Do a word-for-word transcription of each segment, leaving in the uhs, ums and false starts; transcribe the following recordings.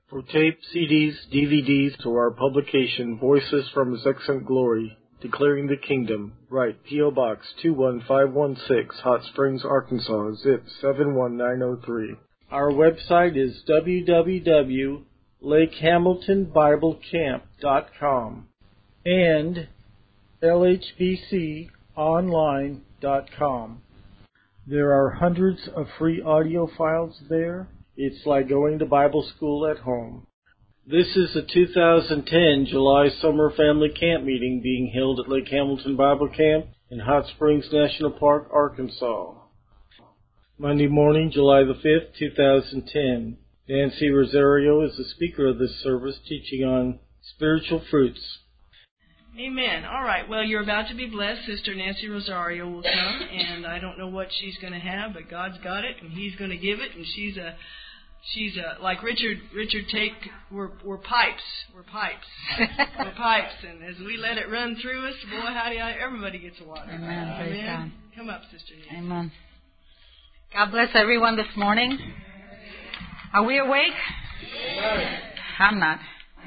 For tape, C Ds, D V Ds, or our publication, Voices from His Excellent Glory, Declaring the Kingdom, write P O. Box two one five one six, Hot Springs, Arkansas, zip seven one nine zero three. Our website is w w w dot lake hamilton bible camp dot com and l h b c online dot com. There are hundreds of free audio files there. It's like going to Bible school at home. This is a two thousand ten July Summer Family Camp meeting being held at Lake Hamilton Bible Camp in Hot Springs National Park, Arkansas. Monday morning, July the fifth, two thousand ten. Nancy Rosario is the speaker of this service, teaching on spiritual fruits. Amen. All right. Well, you're about to be blessed. Sister Nancy Rosario will come, and I don't know what she's going to have, but God's got it, and He's going to give it, and she's a... She's a, like Richard Richard Take, we're, we're pipes. We're pipes. We're pipes. And as we let it run through us, boy, howdy, everybody gets water. Amen. Amen. Praise God. Come up, Sister Nancy. Amen. God bless everyone this morning. Are we awake? Yes. I'm not.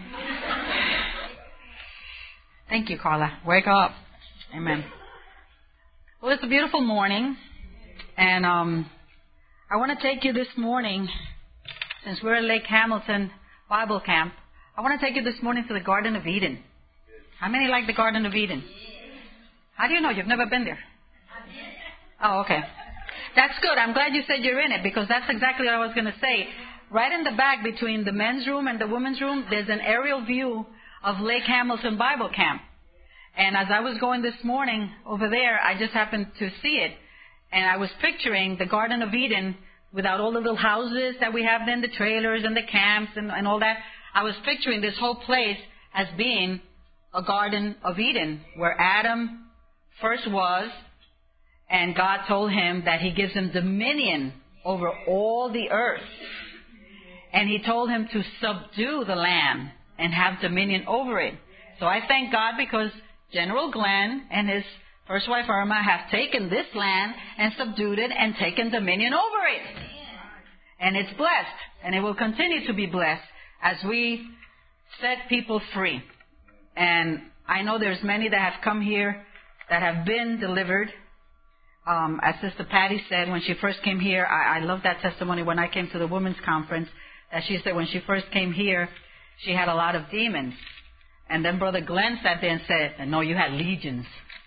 Thank you, Carla. Wake up. Amen. Well, it's a beautiful morning. And um, I want to take you this morning... Since we're at Lake Hamilton Bible Camp, I want to take you this morning to the Garden of Eden. How many like the Garden of Eden? How do you know? You've never been there. Oh, okay. That's good. I'm glad you said you're in it, because that's exactly what I was going to say. Right in the back between the men's room and the women's room, there's an aerial view of Lake Hamilton Bible Camp. And as I was going this morning over there, I just happened to see it. And I was picturing the Garden of Eden without all the little houses that we have then, the trailers and the camps and, and all that. I was picturing this whole place as being a Garden of Eden, where Adam first was, and God told him that He gives him dominion over all the earth. And He told him to subdue the land and have dominion over it. So I thank God, because General Glenn and his first wife Irma have taken this land and subdued it and taken dominion over it. And it's blessed, and it will continue to be blessed as we set people free. And I know there's many that have come here that have been delivered. Um, as Sister Patty said when she first came here, I, I love that testimony when I came to the women's conference, that she said when she first came here, she had a lot of demons. And then Brother Glenn sat there and said, no, you had legions.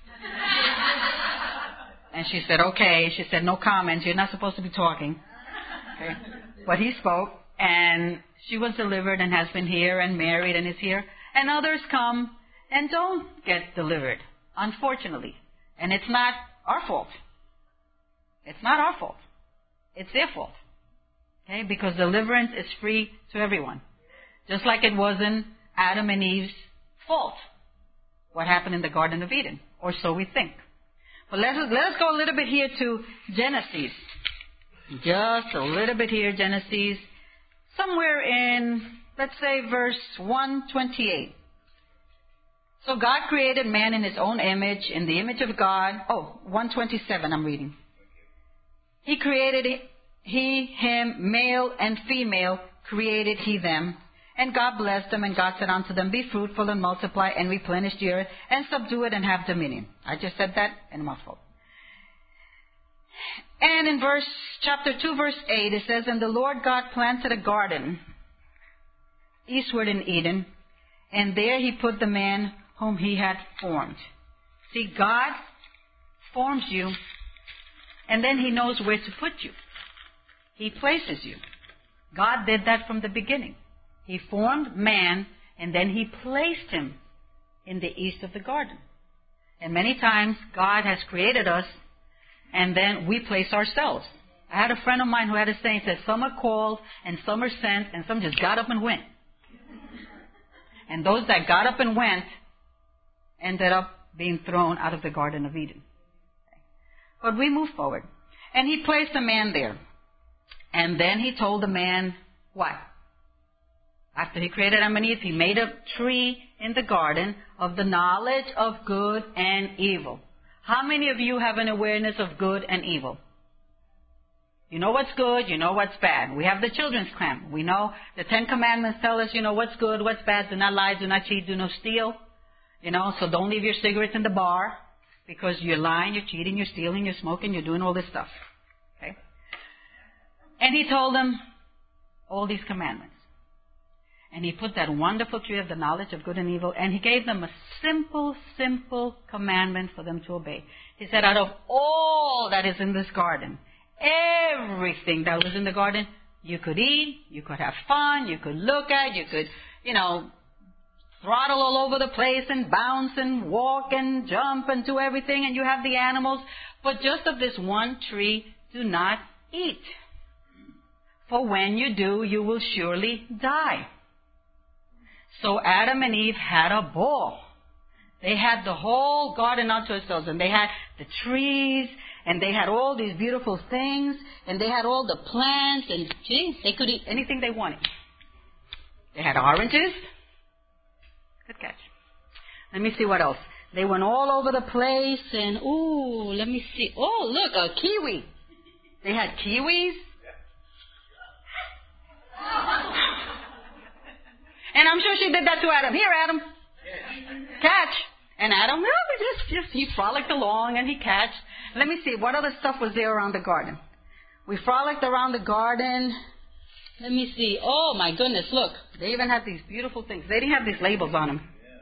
And she said, okay. She said, no comments. You're not supposed to be talking. Okay. But he spoke, and she was delivered and has been here and married and is here. And others come and don't get delivered, unfortunately. And it's not our fault. It's not our fault. It's their fault. Okay? Because deliverance is free to everyone. Just like it wasn't Adam and Eve's fault what happened in the Garden of Eden. Or so we think. But let us, let us go a little bit here to Genesis. Just a little bit here, Genesis. Somewhere in, let's say, verse one twenty-eight. So God created man in His own image, in the image of God. Oh, one twenty-seven I'm reading. He created it, he, him, male and female, created He them. And God blessed them, and God said unto them, be fruitful and multiply and replenish the earth and subdue it and have dominion. I just said that in a mouthful. And in verse, chapter two, verse eight, it says, and the Lord God planted a garden eastward in Eden, and there He put the man whom He had formed. See, God forms you, and then He knows where to put you. He places you. God did that from the beginning. He formed man, and then He placed him in the east of the garden. And many times God has created us, and then we place ourselves. I had a friend of mine who had a saying, said, some are called, and some are sent, and some just got up and went. And those that got up and went ended up being thrown out of the Garden of Eden. But we move forward. And He placed a man there. And then He told the man, what? After He created Adam and Eve, He made a tree in the garden of the knowledge of good and evil. How many of you have an awareness of good and evil? You know what's good, you know what's bad. We have the children's camp. We know the Ten Commandments tell us, you know, what's good, what's bad. Do not lie, do not cheat, do not steal. You know, so don't leave your cigarettes in the bar because you're lying, you're cheating, you're stealing, you're smoking, you're doing all this stuff. Okay? And he told them all these commandments. And he put that wonderful tree of the knowledge of good and evil, and he gave them a simple, simple commandment for them to obey. He said, out of all that is in this garden, everything that was in the garden, you could eat, you could have fun, you could look at, you could, you know, throttle all over the place and bounce and walk and jump and do everything, and you have the animals. But just of this one tree, do not eat. For when you do, you will surely die. So Adam and Eve had a ball. They had the whole garden unto themselves, and they had the trees, and they had all these beautiful things, and they had all the plants, and gee, they could eat anything they wanted. They had oranges. Good catch. Let me see what else. They went all over the place, and ooh, let me see. Oh, look, a kiwi. They had kiwis. And I'm sure she did that to Adam. Here, Adam. Catch. And Adam, well, just, just, he frolicked along and he catched. Let me see, what other stuff was there around the garden? We frolicked around the garden. Let me see. Oh, my goodness, look. They even had these beautiful things. They didn't have these labels on them.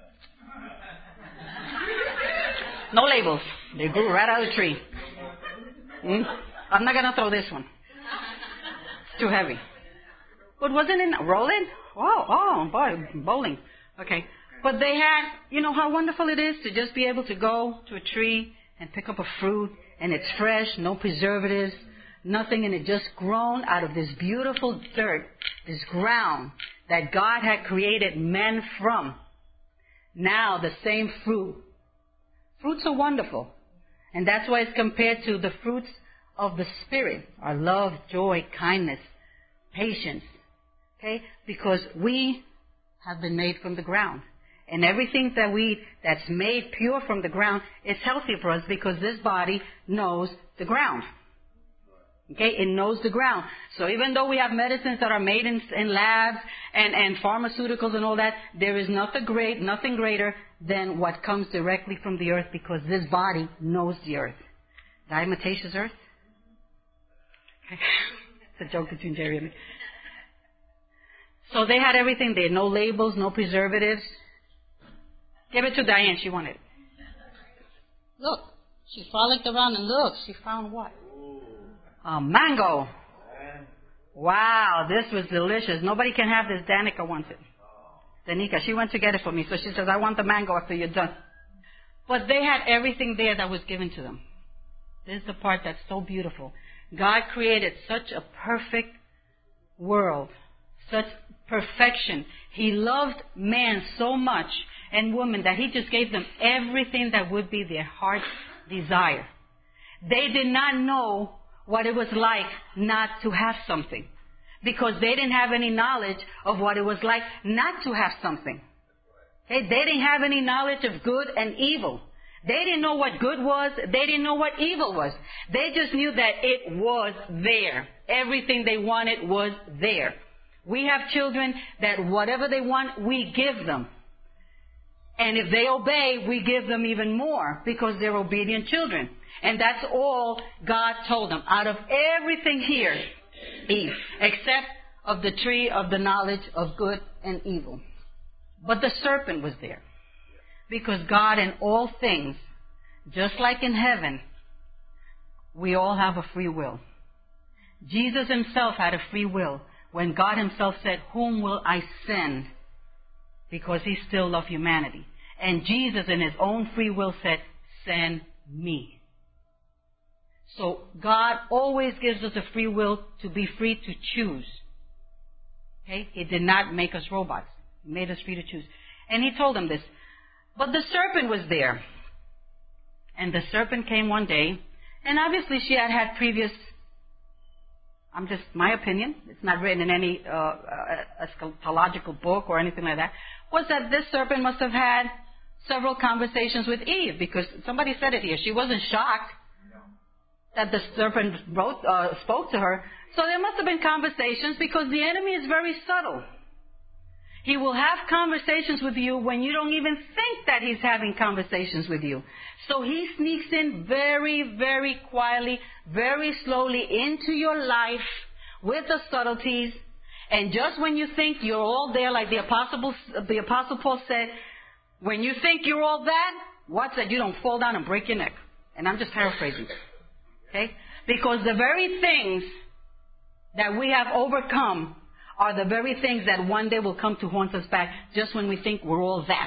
No labels. They grew right out of the tree. Mm? I'm not going to throw this one. It's too heavy. But wasn't it rolling? Oh, oh, boy, bowling. Okay. But they had, you know how wonderful it is to just be able to go to a tree and pick up a fruit, and it's fresh, no preservatives, nothing, and it just grown out of this beautiful dirt, this ground that God had created men from. Now the same fruit. Fruits are wonderful. And that's why it's compared to the fruits of the Spirit, our love, joy, kindness, patience. Okay? Because we have been made from the ground. And everything that we eat that's made pure from the ground is healthy for us because this body knows the ground. Okay? It knows the ground. So even though we have medicines that are made in, in labs and, and pharmaceuticals and all that, there is nothing great, nothing greater than what comes directly from the earth because this body knows the earth. Diatomaceous earth? Okay. It's a joke between Jerry and me. So they had everything. They had no labels, no preservatives. Give it to Diane. She wanted it. Look. She frolicked around and look. She found what? A mango. Wow, this was delicious. Nobody can have this. Danica wants it. Danica, she went to get it for me. So she says, I want the mango after you're done. But they had everything there that was given to them. This is the part that's so beautiful. God created such a perfect world. Such perfection. He loved man so much and woman that he just gave them everything that would be their heart's desire. They did not know what it was like not to have something because they didn't have any knowledge of what it was like not to have something. Okay? They didn't have any knowledge of good and evil. They didn't know what good was. They didn't know what evil was. They just knew that it was there. Everything they wanted was there. We have children that whatever they want, we give them. And if they obey, we give them even more because they're obedient children. And that's all God told them. Out of everything here, Eve, except of the tree of the knowledge of good and evil. But the serpent was there. Because God in all things, just like in heaven, we all have a free will. Jesus himself had a free will. When God himself said, whom will I send? Because he still loved humanity. And Jesus in his own free will said, send me. So God always gives us a free will to be free to choose. Okay? He did not make us robots. He made us free to choose. And he told them this. But the serpent was there. And the serpent came one day. And obviously she had had previous... I'm just, my opinion, it's not written in any uh, uh, eschatological book or anything like that, was that this serpent must have had several conversations with Eve, because somebody said it here. She wasn't shocked. that the serpent wrote, uh, spoke to her. So there must have been conversations, because the enemy is very subtle. He will have conversations with you when you don't even think that he's having conversations with you. So he sneaks in very, very quietly, very slowly into your life with the subtleties. And just when you think you're all there, like the Apostle, the Apostle Paul said, when you think you're all that, watch that you don't fall down and break your neck. And I'm just paraphrasing. Okay? Because the very things that we have overcome are the very things that one day will come to haunt us back, just when we think we're all that.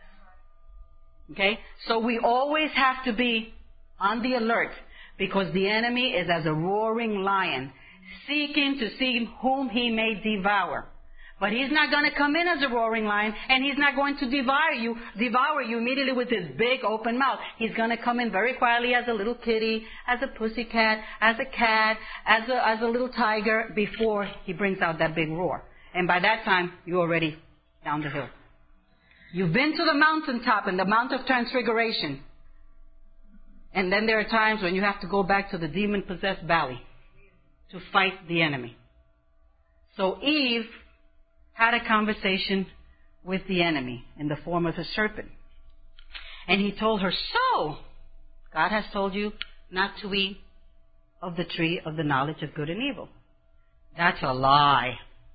Okay? So we always have to be on the alert, because the enemy is as a roaring lion, seeking to see whom he may devour. But he's not going to come in as a roaring lion, and he's not going to devour you, devour you immediately with his big open mouth. He's going to come in very quietly as a little kitty, as a pussycat, as a cat, as a, as a little tiger, before he brings out that big roar. And by that time, you're already down the hill. You've been to the mountaintop and the Mount of Transfiguration. And then there are times when you have to go back to the demon-possessed valley to fight the enemy. So Eve had a conversation with the enemy in the form of a serpent. And he told her, so, God has told you not to eat of the tree of the knowledge of good and evil. That's a lie,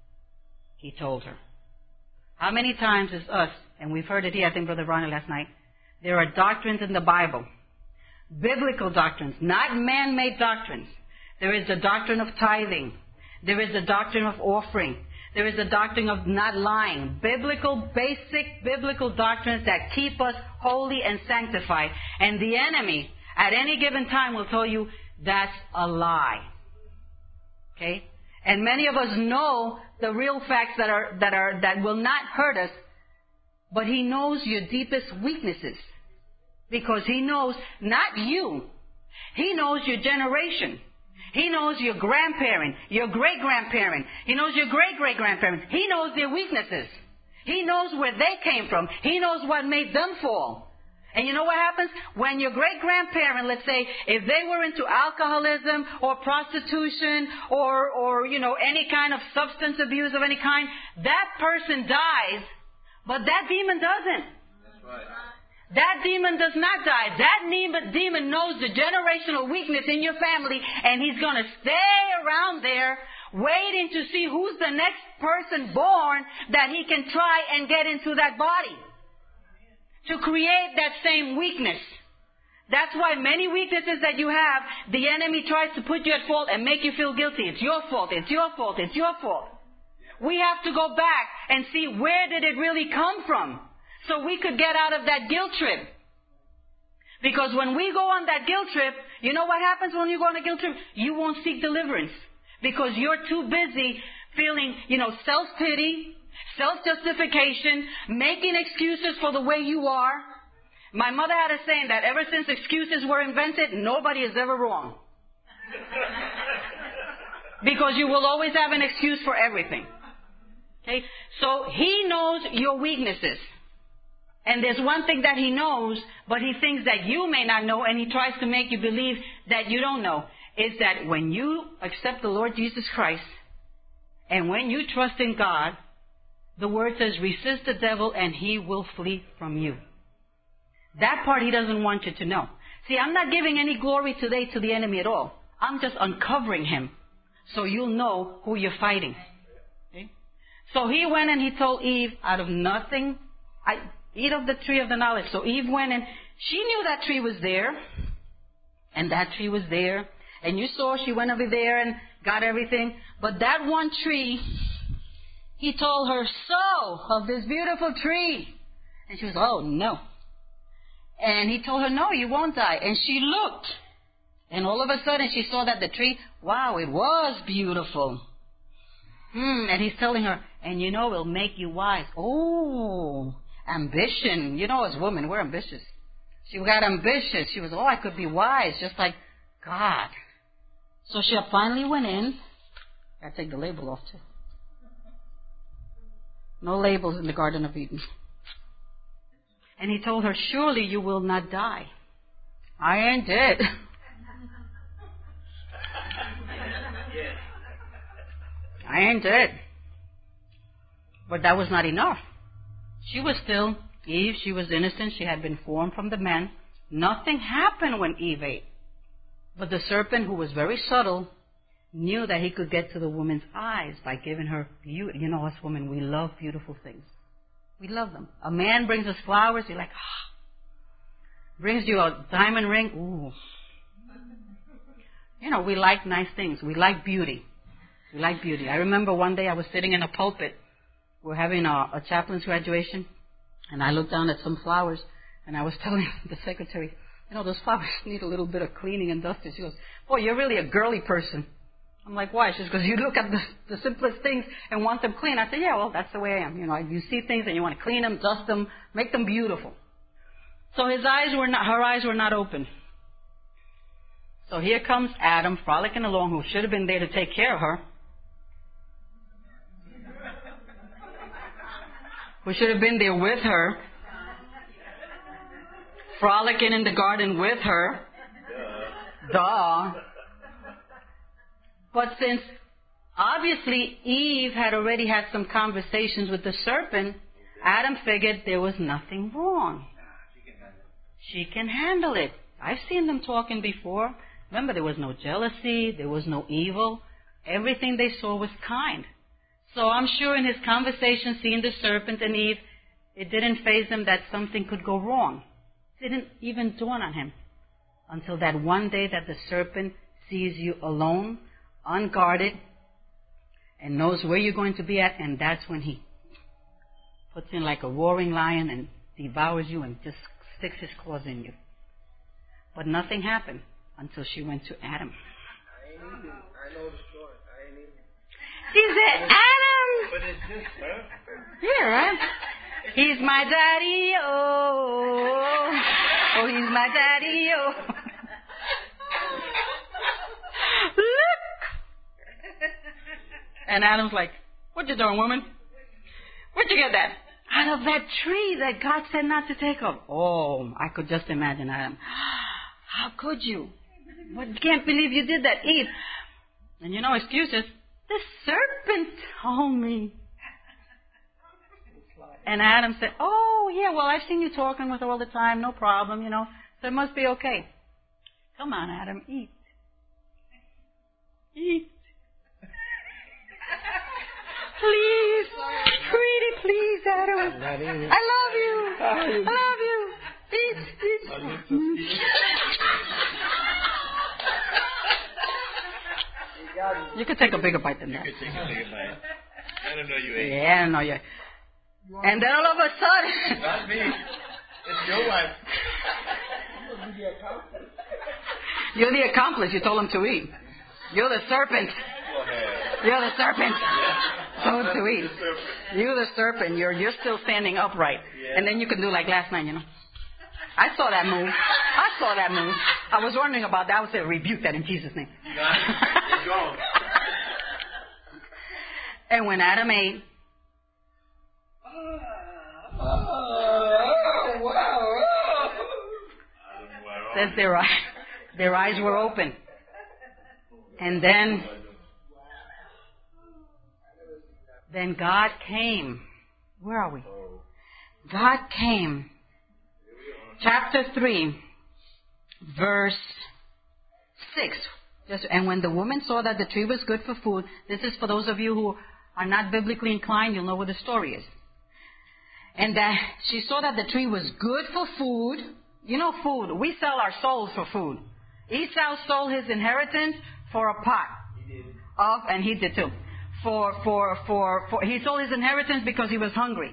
he told her. How many times is us, and we've heard it here, I think Brother Ronnie last night, there are doctrines in the Bible, biblical doctrines, not man-made doctrines. There is the doctrine of tithing. There is the doctrine of offering. There is the doctrine of not lying. Biblical, basic biblical doctrines that keep us holy and sanctified. And the enemy, at any given time, will tell you that's a lie. Okay? And many of us know the real facts that are, that are, that will not hurt us, but he knows your deepest weaknesses. Because he knows not you. He knows your generation. He knows your grandparent, your great-grandparent. He knows your great-great-grandparent. He knows their weaknesses. He knows where they came from. He knows what made them fall. And you know what happens? When your great-grandparent, let's say, if they were into alcoholism or prostitution or, or, you know, any kind of substance abuse of any kind, that person dies, but that demon doesn't. That's right. That demon does not die. That demon knows the generational weakness in your family, and he's going to stay around there waiting to see who's the next person born that he can try and get into that body to create that same weakness. That's why many weaknesses that you have, the enemy tries to put you at fault and make you feel guilty. It's your fault. It's your fault. It's your fault. We have to go back and see, where did it really come from? So we could get out of that guilt trip. Because when we go on that guilt trip, you know what happens when you go on a guilt trip? You won't seek deliverance. Because you're too busy feeling, you know, self-pity, self-justification, making excuses for the way you are. My mother had a saying that ever since excuses were invented, nobody is ever wrong. Because you will always have an excuse for everything. Okay? So he knows your weaknesses. And there's one thing that he knows, but he thinks that you may not know, and he tries to make you believe that you don't know, is that when you accept the Lord Jesus Christ, and when you trust in God, the word says, resist the devil and he will flee from you. That part he doesn't want you to know. See, I'm not giving any glory today to the enemy at all. I'm just uncovering him so you'll know who you're fighting. Okay? So he went and he told Eve, out of nothing, I... eat of the tree of the knowledge. So Eve went, and she knew that tree was there. And that tree was there. And you saw she went over there and got everything. But that one tree, he told her, so, of this beautiful tree. And she was, oh, no. And he told her, no, you won't die. And she looked. And all of a sudden she saw that the tree, wow, it was beautiful. Hmm, and he's telling her, and you know, it'll make you wise. Oh, ambition. You know, as women, we're ambitious. She got ambitious. She was, oh, I could be wise, just like God. So she finally went in. I take the label off, too. No labels in the Garden of Eden. And he told her, surely you will not die. I ain't dead. I ain't dead. But that was not enough. She was still Eve. She was innocent. She had been formed from the man. Nothing happened when Eve ate. But the serpent, who was very subtle, knew that he could get to the woman's eyes by giving her beauty. You know, us women, we love beautiful things. We love them. A man brings us flowers, you're like, ah. Brings you a diamond ring, ooh. You know, we like nice things. We like beauty. We like beauty. I remember one day I was sitting in a pulpit. We were having a, a chaplain's graduation, and I looked down at some flowers, and I was telling the secretary, you know, those flowers need a little bit of cleaning and dusting. She goes, boy, you're really a girly person. I'm like, why? She goes, you look at the, the simplest things and want them clean. I said, yeah, well, that's the way I am. You know, you see things and you want to clean them, dust them, make them beautiful. So his eyes were not, her eyes were not open. So here comes Adam frolicking along, who should have been there to take care of her. Who should have been there with her. Frolicking in the garden with her. Duh. But since obviously Eve had already had some conversations with the serpent, Adam figured there was nothing wrong. She can handle it. I've seen them talking before. Remember, there was no jealousy, there was no evil. Everything they saw was kind. So I'm sure in his conversation, seeing the serpent and Eve, it didn't faze him that something could go wrong. It didn't even dawn on him until that one day that the serpent sees you alone, unguarded, and knows where you're going to be at, and that's when he puts in like a roaring lion and devours you and just sticks his claws in you. But nothing happened until she went to Adam. I ain't even, I know the story. I ain't even. She said, Adam! But it's just, huh? Yeah, right? He's my daddy, oh. Oh, he's my daddy, oh. Look! And Adam's like, what you doing, woman? Where'd you get that? Out of that tree that God said not to take of. Oh, I could just imagine Adam. How could you? Well, I can't believe you did that, Eve. And you know, excuses. The serpent told me. And Adam said, oh, yeah, well, I've seen you talking with her all the time. No problem, you know. So it must be okay. Come on, Adam, eat. Eat. Please. Sweetie, please, Adam. I love you. I love you. Eat, eat. You could take a bigger bite than that. You could take a bigger bite. I don't know you ate. Yeah, I don't know you. And then all of a sudden... Not me. It's your wife. You're the accomplice. You told him to eat. You're the serpent. You're the serpent. Told to eat. You're the serpent. You're you're still standing upright. And then you can do like last night, you know. I saw that move. I saw that move. I was wondering about that. I would say rebuke that in Jesus' name. You got it. Go. And when Adam ate, oh, wow. says their eyes, their eyes were open. And then, then God came. Where are we? God came. Chapter three, verse six. Just, and when the woman saw that the tree was good for food, this is for those of you who are not biblically inclined, you'll know what the story is. And that she saw that the tree was good for food. You know food. We sell our souls for food. Esau sold his inheritance for a pot. He did. Of, and he did too. For, for, for, for, he sold his inheritance because he was hungry.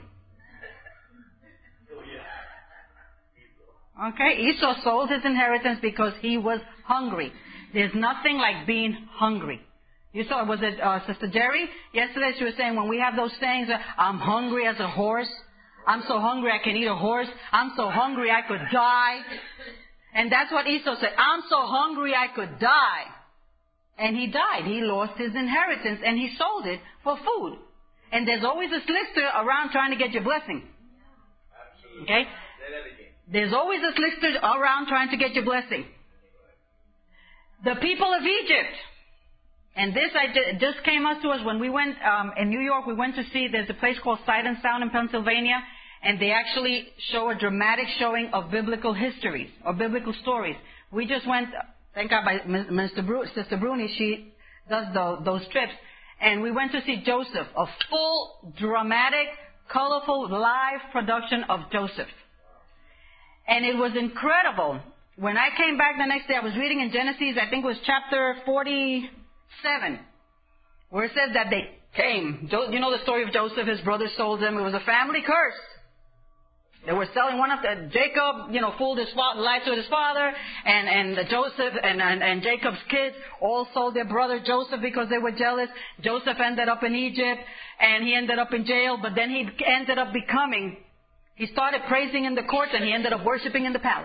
Okay, Esau sold his inheritance because he was hungry. There's nothing like being hungry. You saw, was it uh, Sister Jerry? Yesterday she was saying when we have those sayings, uh, I'm hungry as a horse. I'm so hungry I can eat a horse. I'm so hungry I could die. And that's what Esau said. I'm so hungry I could die. And he died. He lost his inheritance and he sold it for food. And there's always a slicker around trying to get your blessing. Okay? There's always a slicker around trying to get your blessing. The people of Egypt, And this I did, just came up to us when we went um, in New York. We went to see, there's a place called Sight and Sound in Pennsylvania, and they actually show a dramatic showing of biblical histories or biblical stories. We just went, thank God, by Mister Bru- Sister Bruni, she does the, those trips, and we went to see Joseph, a full, dramatic, colorful, live production of Joseph. And it was incredible. When I came back the next day, I was reading in Genesis, I think it was chapter forty-seven, where it says that they came. You know the story of Joseph, his brothers sold him. It was a family curse. They were selling one of the, Jacob, you know, fooled his father, lied to his father, and, and the Joseph and, and, and Jacob's kids all sold their brother Joseph because they were jealous. Joseph ended up in Egypt, and he ended up in jail, but then he ended up becoming, he started praising in the courts, and he ended up worshiping in the palace.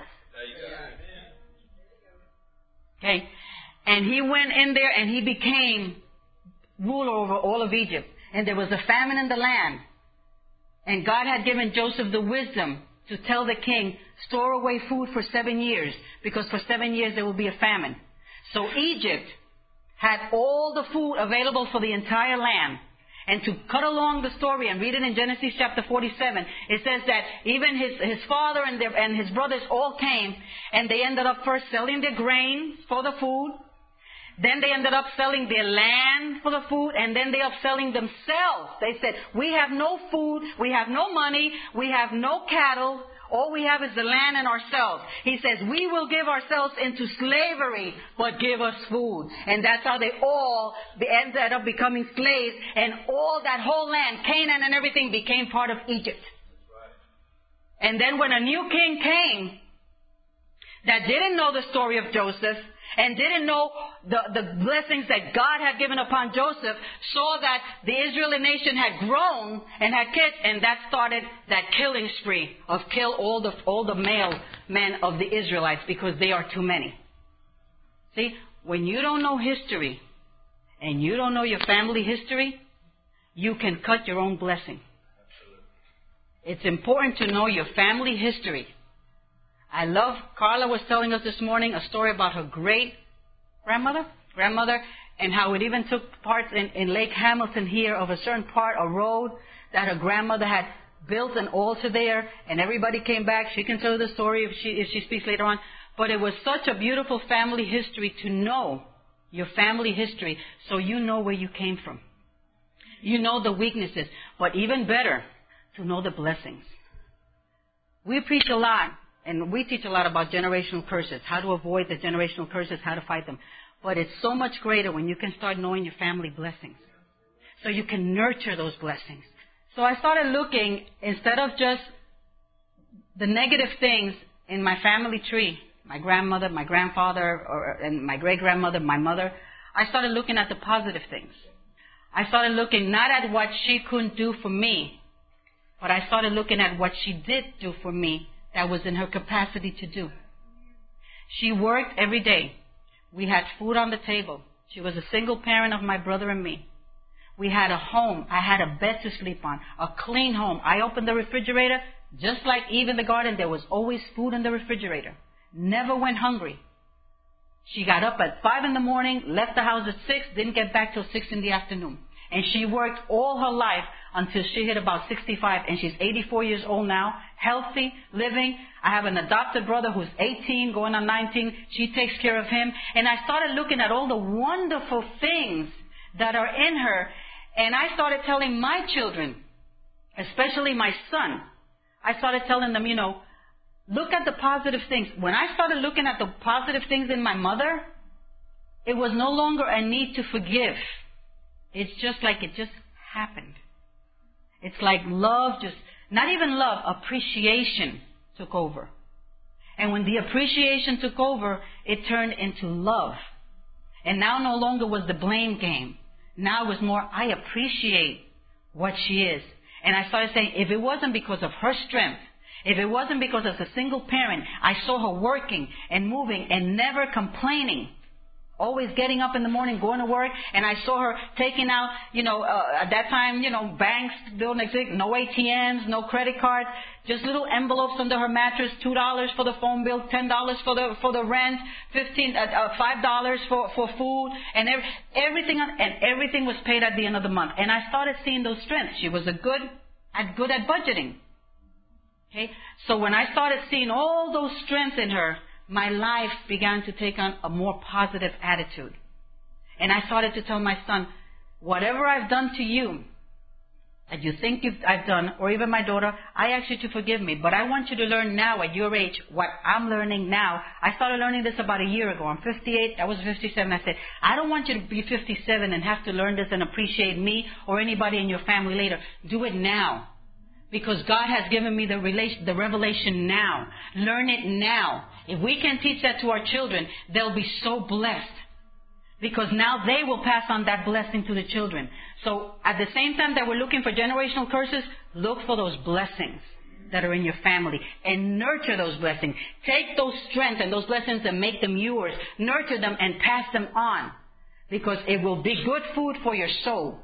Okay? And he went in there, and he became ruler over all of Egypt. And there was a famine in the land. And God had given Joseph the wisdom to tell the king, store away food for seven years, because for seven years there will be a famine. So Egypt had all the food available for the entire land. And to cut along the story and read it in Genesis chapter forty-seven, it says that even his, his father and, their, and his brothers all came, and they ended up first selling their grain for the food. Then they ended up selling their land for the food, and then they ended up selling themselves. They said, we have no food, we have no money, we have no cattle, all we have is the land and ourselves. He says, we will give ourselves into slavery, but give us food. And that's how they all ended up becoming slaves, and all that whole land, Canaan and everything, became part of Egypt. And then when a new king came that didn't know the story of Joseph, and didn't know the, the blessings that God had given upon Joseph, saw that the Israeli nation had grown and had kids, and that started that killing spree of kill all the, all the male men of the Israelites because they are too many. See, when you don't know history and you don't know your family history, you can cut your own blessing. It's important to know your family history. I love, Carla was telling us this morning a story about her great-grandmother, grandmother, and how it even took part in, in Lake Hamilton here of a certain part, a road that her grandmother had built an altar there, and everybody came back. She can tell the story if she, if she speaks later on. But it was such a beautiful family history to know your family history so you know where you came from. You know the weaknesses, but even better, to know the blessings. We preach a lot. And we teach a lot about generational curses, how to avoid the generational curses, how to fight them. But it's so much greater when you can start knowing your family blessings. So you can nurture those blessings. So I started looking, instead of just the negative things in my family tree, my grandmother, my grandfather, or, and my great-grandmother, my mother, I started looking at the positive things. I started looking not at what she couldn't do for me, but I started looking at what she did do for me that was in her capacity to do. She worked every day. We had food on the table. She was a single parent of my brother and me. We had a home. I had a bed to sleep on, a clean home. I opened the refrigerator, just like Eve in the garden, there was always food in the refrigerator. Never went hungry. She got up at five in the morning, left the house at six, didn't get back till six in the afternoon. And she worked all her life until she hit about sixty-five, and she's eighty-four years old now, healthy, living. I have an adopted brother who's eighteen, going on nineteen. She takes care of him. And I started looking at all the wonderful things that are in her, and I started telling my children, especially my son, I started telling them, you know, look at the positive things. When I started looking at the positive things in my mother, it was no longer a need to forgive. It's just like it just happened. It's like love just, not even love, appreciation took over. And when the appreciation took over, it turned into love. And now no longer was the blame game. Now it was more, I appreciate what she is. And I started saying, if it wasn't because of her strength, if it wasn't because as a single parent, I saw her working and moving and never complaining Always getting up in the morning, going to work, and I saw her taking out, you know, uh, at that time, you know, banks don't exist, no A T Ms, no credit cards, just little envelopes under her mattress, two dollars for the phone bill, ten dollars for the for the rent, fifteen, uh, uh, five dollars for for food, and every, everything, and everything was paid at the end of the month. And I started seeing those strengths. She was a good, at good at budgeting. Okay, so when I started seeing all those strengths in her, my life began to take on a more positive attitude. And I started to tell my son, whatever I've done to you, that you think you've, I've done, or even my daughter, I ask you to forgive me. But I want you to learn now at your age what I'm learning now. I started learning this about a year ago. I'm fifty-eight. I was fifty-seven. I said, I don't want you to be fifty-seven and have to learn this and appreciate me or anybody in your family later. Do it now. Because God has given me the relation, the revelation now. Learn it now. If we can teach that to our children, they'll be so blessed. Because now they will pass on that blessing to the children. So at the same time that we're looking for generational curses, look for those blessings that are in your family and nurture those blessings. Take those strengths and those blessings and make them yours. Nurture them and pass them on. Because it will be good food for your soul.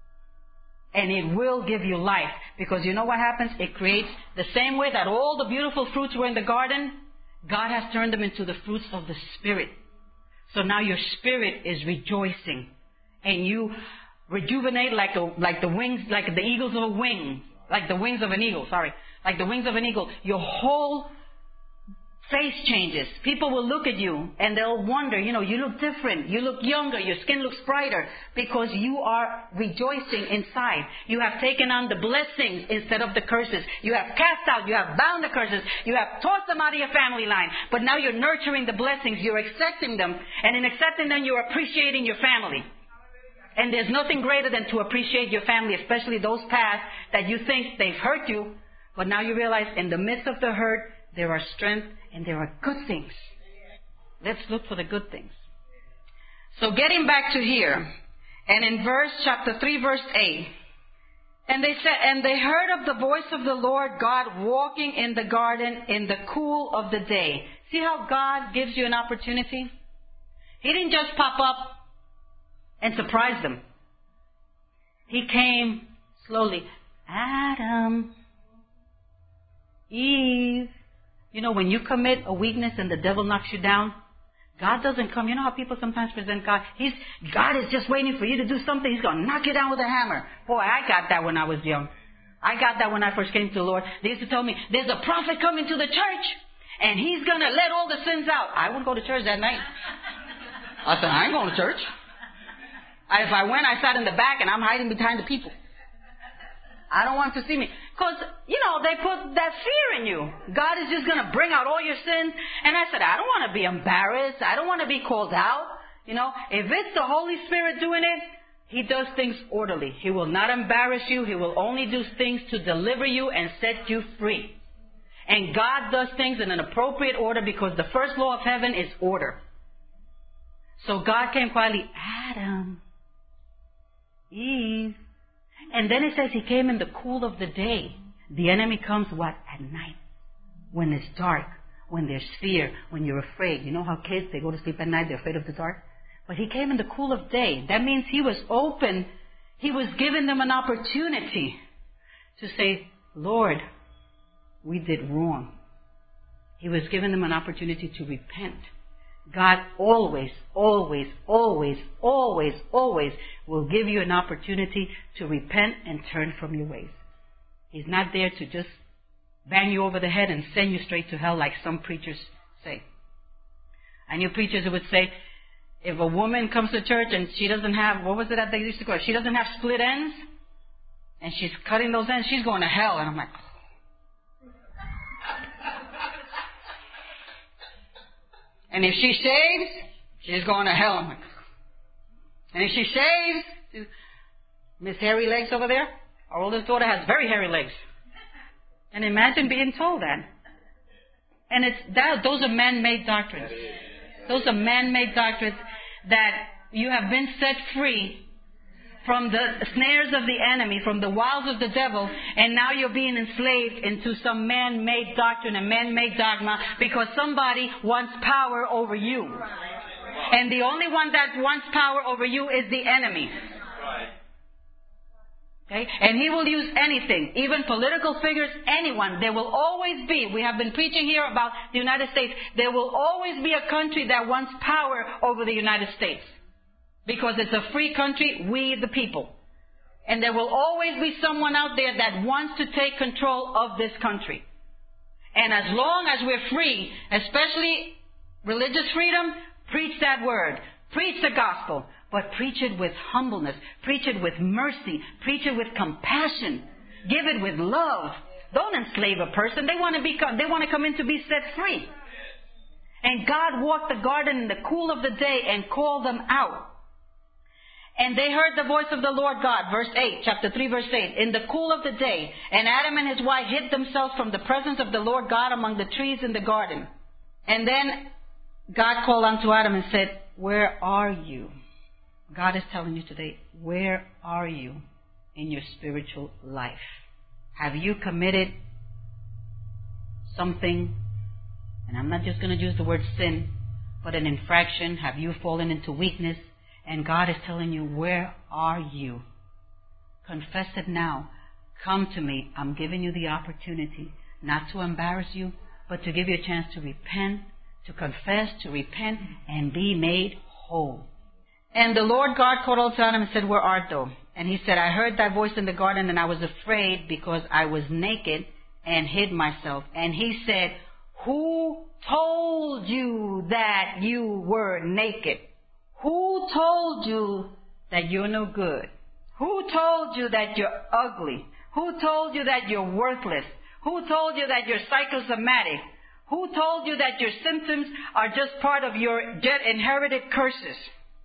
And it will give you life. Because you know what happens? It creates the same way that all the beautiful fruits were in the garden. God has turned them into the fruits of the Spirit. So now your spirit is rejoicing. And you rejuvenate like the, like the wings, like the eagles of a wing. Like the wings of an eagle, sorry. Like the wings of an eagle. Your whole face changes. People will look at you and they'll wonder, you know, you look different. You look younger. Your skin looks brighter because you are rejoicing inside. You have taken on the blessings instead of the curses. You have cast out, you have bound the curses. You have tossed them out of your family line. But now you're nurturing the blessings. You're accepting them. And in accepting them, you're appreciating your family. And there's nothing greater than to appreciate your family, especially those past that you think they've hurt you. But now you realize in the midst of the hurt, there are strength and there are good things. Let's look for the good things. So getting back to here, and in verse chapter three, verse eight, and they said, and they heard of the voice of the Lord God walking in the garden in the cool of the day. See how God gives you an opportunity? He didn't just pop up and surprise them. He came slowly. Adam, Eve. You know, when you commit a weakness and the devil knocks you down, God doesn't come. You know how people sometimes present God? He's, God is just waiting for you to do something. He's going to knock you down with a hammer. Boy, I got that when I was young. I got that when I first came to the Lord. They used to tell me, there's a prophet coming to the church, and he's going to let all the sins out. I wouldn't go to church that night. I said, I ain't going to church. I, if I went, I sat in the back, and I'm hiding behind the people. I don't want to see me. Because, you know, they put that fear in you. God is just going to bring out all your sins. And I said, I don't want to be embarrassed. I don't want to be called out. You know, if it's the Holy Spirit doing it, He does things orderly. He will not embarrass you. He will only do things to deliver you and set you free. And God does things in an appropriate order because the first law of heaven is order. So God came quietly, Adam, Eve. And then it says He came in the cool of the day. The enemy comes what? At night. When it's dark. When there's fear. When you're afraid. You know how kids, they go to sleep at night, they're afraid of the dark? But He came in the cool of day. That means He was open. He was giving them an opportunity to say, Lord, we did wrong. He was giving them an opportunity to repent. God always, always, always, always, always will give you an opportunity to repent and turn from your ways. He's not there to just bang you over the head and send you straight to hell like some preachers say. I knew preachers who would say, if a woman comes to church and she doesn't have, what was it that they used to call it? She doesn't have split ends, and she's cutting those ends, she's going to hell. And I'm like, and if she shaves, she's going to hell. I'm like, and if she shaves, Miss Hairy Legs over there, our oldest daughter has very hairy legs. And imagine being told that. And it's that those are man-made doctrines. Those are man-made doctrines that you have been set free from the snares of the enemy, from the wiles of the devil, and now you're being enslaved into some man-made doctrine and man-made dogma because somebody wants power over you. And the only one that wants power over you is the enemy. Okay? And he will use anything, even political figures, anyone. There will always be, we have been preaching here about the United States, there will always be a country that wants power over the United States. Because it's a free country, we the people. And there will always be someone out there that wants to take control of this country. And as long as we're free, especially religious freedom, preach that word. Preach the gospel. But preach it with humbleness. Preach it with mercy. Preach it with compassion. Give it with love. Don't enslave a person. They want to be, they want to come in to be set free. And God walked the garden in the cool of the day and called them out. And they heard the voice of the Lord God, verse eight, chapter three, verse eight, in the cool of the day. And Adam and his wife hid themselves from the presence of the Lord God among the trees in the garden. And then God called unto Adam and said, where are you? God is telling you today, where are you in your spiritual life? Have you committed something, and I'm not just going to use the word sin, but an infraction? Have you fallen into weakness? And God is telling you, where are you? Confess it now. Come to me. I'm giving you the opportunity not to embarrass you, but to give you a chance to repent, to confess, to repent, and be made whole. And the Lord God called unto Adam and said, where art thou? And he said, I heard thy voice in the garden, and I was afraid because I was naked and hid myself. And he said, who told you that you were naked? Who told you that you're no good? Who told you that you're ugly? Who told you that you're worthless? Who told you that you're psychosomatic? Who told you that your symptoms are just part of your inherited curses?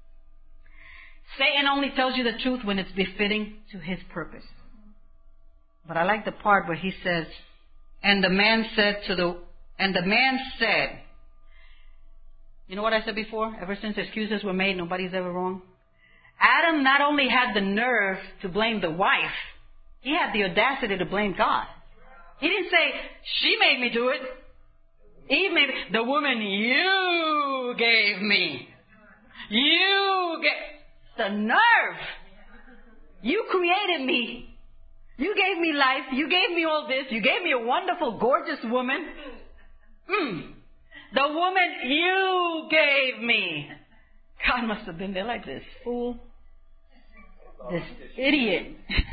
Satan only tells you the truth when it's befitting to his purpose. But I like the part where he says, and the man said to the, and the man said, you know what I said before? Ever since excuses were made, nobody's ever wrong. Adam not only had the nerve to blame the wife, he had the audacity to blame God. He didn't say, she made me do it. Eve made me. The woman you gave me. You gave... The nerve. You created me. You gave me life. You gave me all this. You gave me a wonderful, gorgeous woman. Mm. The woman you gave me. God must have been there like this fool. This idiot.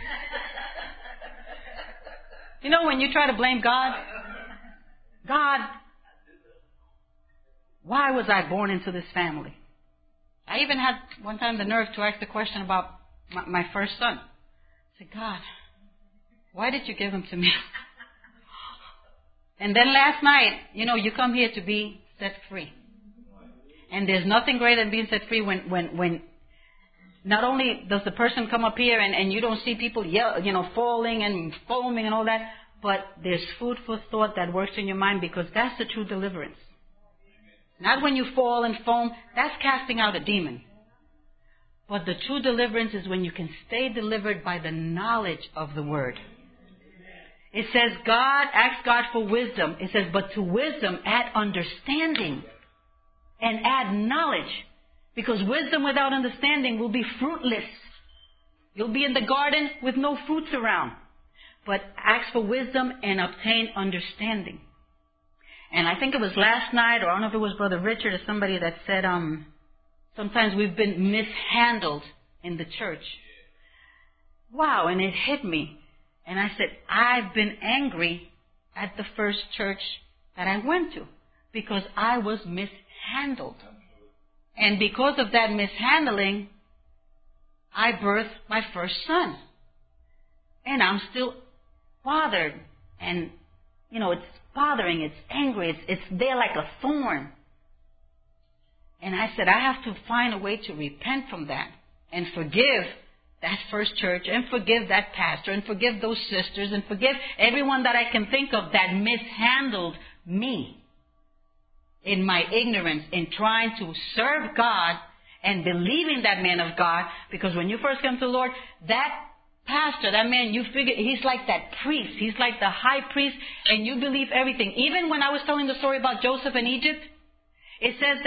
You know when you try to blame God? God, why was I born into this family? I even had one time the nerve to ask the question about my, my first son. I said, God, why did you give him to me? And then last night, you know, you come here to be set free. And there's nothing greater than being set free when, when, when not only does the person come up here and, and you don't see people yell, you know, falling and foaming and all that, but there's food for thought that works in your mind, because that's the true deliverance. Not when you fall and foam, that's casting out a demon. But the true deliverance is when you can stay delivered by the knowledge of the word. It says God, ask God for wisdom. It says, but to wisdom add understanding and add knowledge. Because wisdom without understanding will be fruitless. You'll be in the garden with no fruits around. But ask for wisdom and obtain understanding. And I think it was last night, or I don't know if it was Brother Richard or somebody that said, um, sometimes we've been mishandled in the church. Wow, and it hit me. And I said, I've been angry at the first church that I went to because I was mishandled. And because of that mishandling, I birthed my first son. And I'm still bothered. And, you know, it's bothering, it's angry, it's, it's there like a thorn. And I said, I have to find a way to repent from that and forgive that first church and forgive that pastor and forgive those sisters and forgive everyone that I can think of that mishandled me in my ignorance in trying to serve God and believing that man of God. Because when you first come to the Lord, that pastor, that man, you figure he's like that priest. He's like the high priest, and you believe everything. Even when I was telling the story about Joseph in Egypt, it says that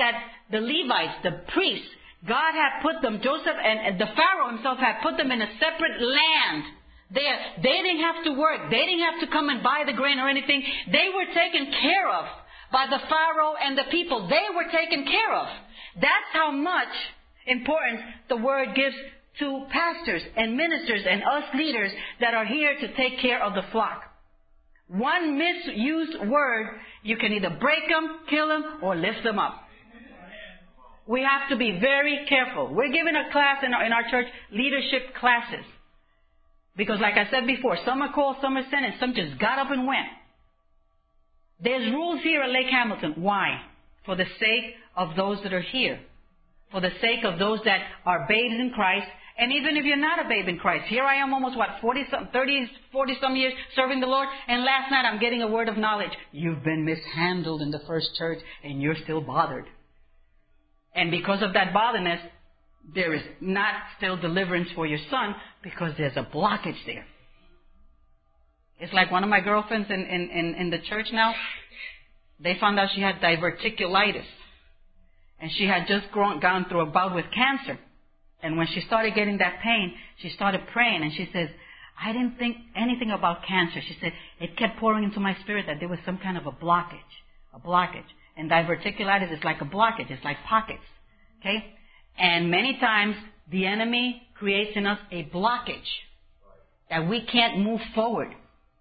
the Levites, the priests, God had put them, Joseph and, and the Pharaoh himself had put them in a separate land. There, they didn't have to work. They didn't have to come and buy the grain or anything. They were taken care of by the Pharaoh and the people. They were taken care of. That's how much importance the word gives to pastors and ministers and us leaders that are here to take care of the flock. One misused word, you can either break them, kill them, or lift them up. We have to be very careful. We're giving a class in our, in our church, leadership classes. Because like I said before, some are called, some are sent, and some just got up and went. There's rules here at Lake Hamilton. Why? For the sake of those that are here. For the sake of those that are babes in Christ. And even if you're not a babe in Christ. Here I am almost, what, forty some, thirty, forty some years serving the Lord. And last night I'm getting a word of knowledge. You've been mishandled in the first church and you're still bothered. And because of that botherness, there is not still deliverance for your son because there's a blockage there. It's like one of my girlfriends in, in, in, in the church now. They found out she had diverticulitis. And she had just grown, gone through a bout with cancer. And when she started getting that pain, she started praying. And she says, I didn't think anything about cancer. She said, it kept pouring into my spirit that there was some kind of a blockage. A blockage. And diverticulitis is like a blockage. It's like pockets. Okay? And many times, the enemy creates in us a blockage that we can't move forward.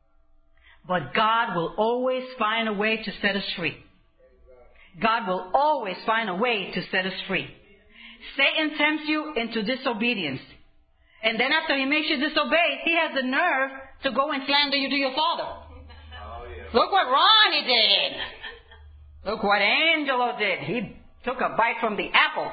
But God will always find a way to set us free. God will always find a way to set us free. Satan tempts you into disobedience. And then after he makes you disobey, he has the nerve to go and slander you to your father. Oh, yeah. Look what Ronnie did. Look what Angelo did. He took a bite from the apple.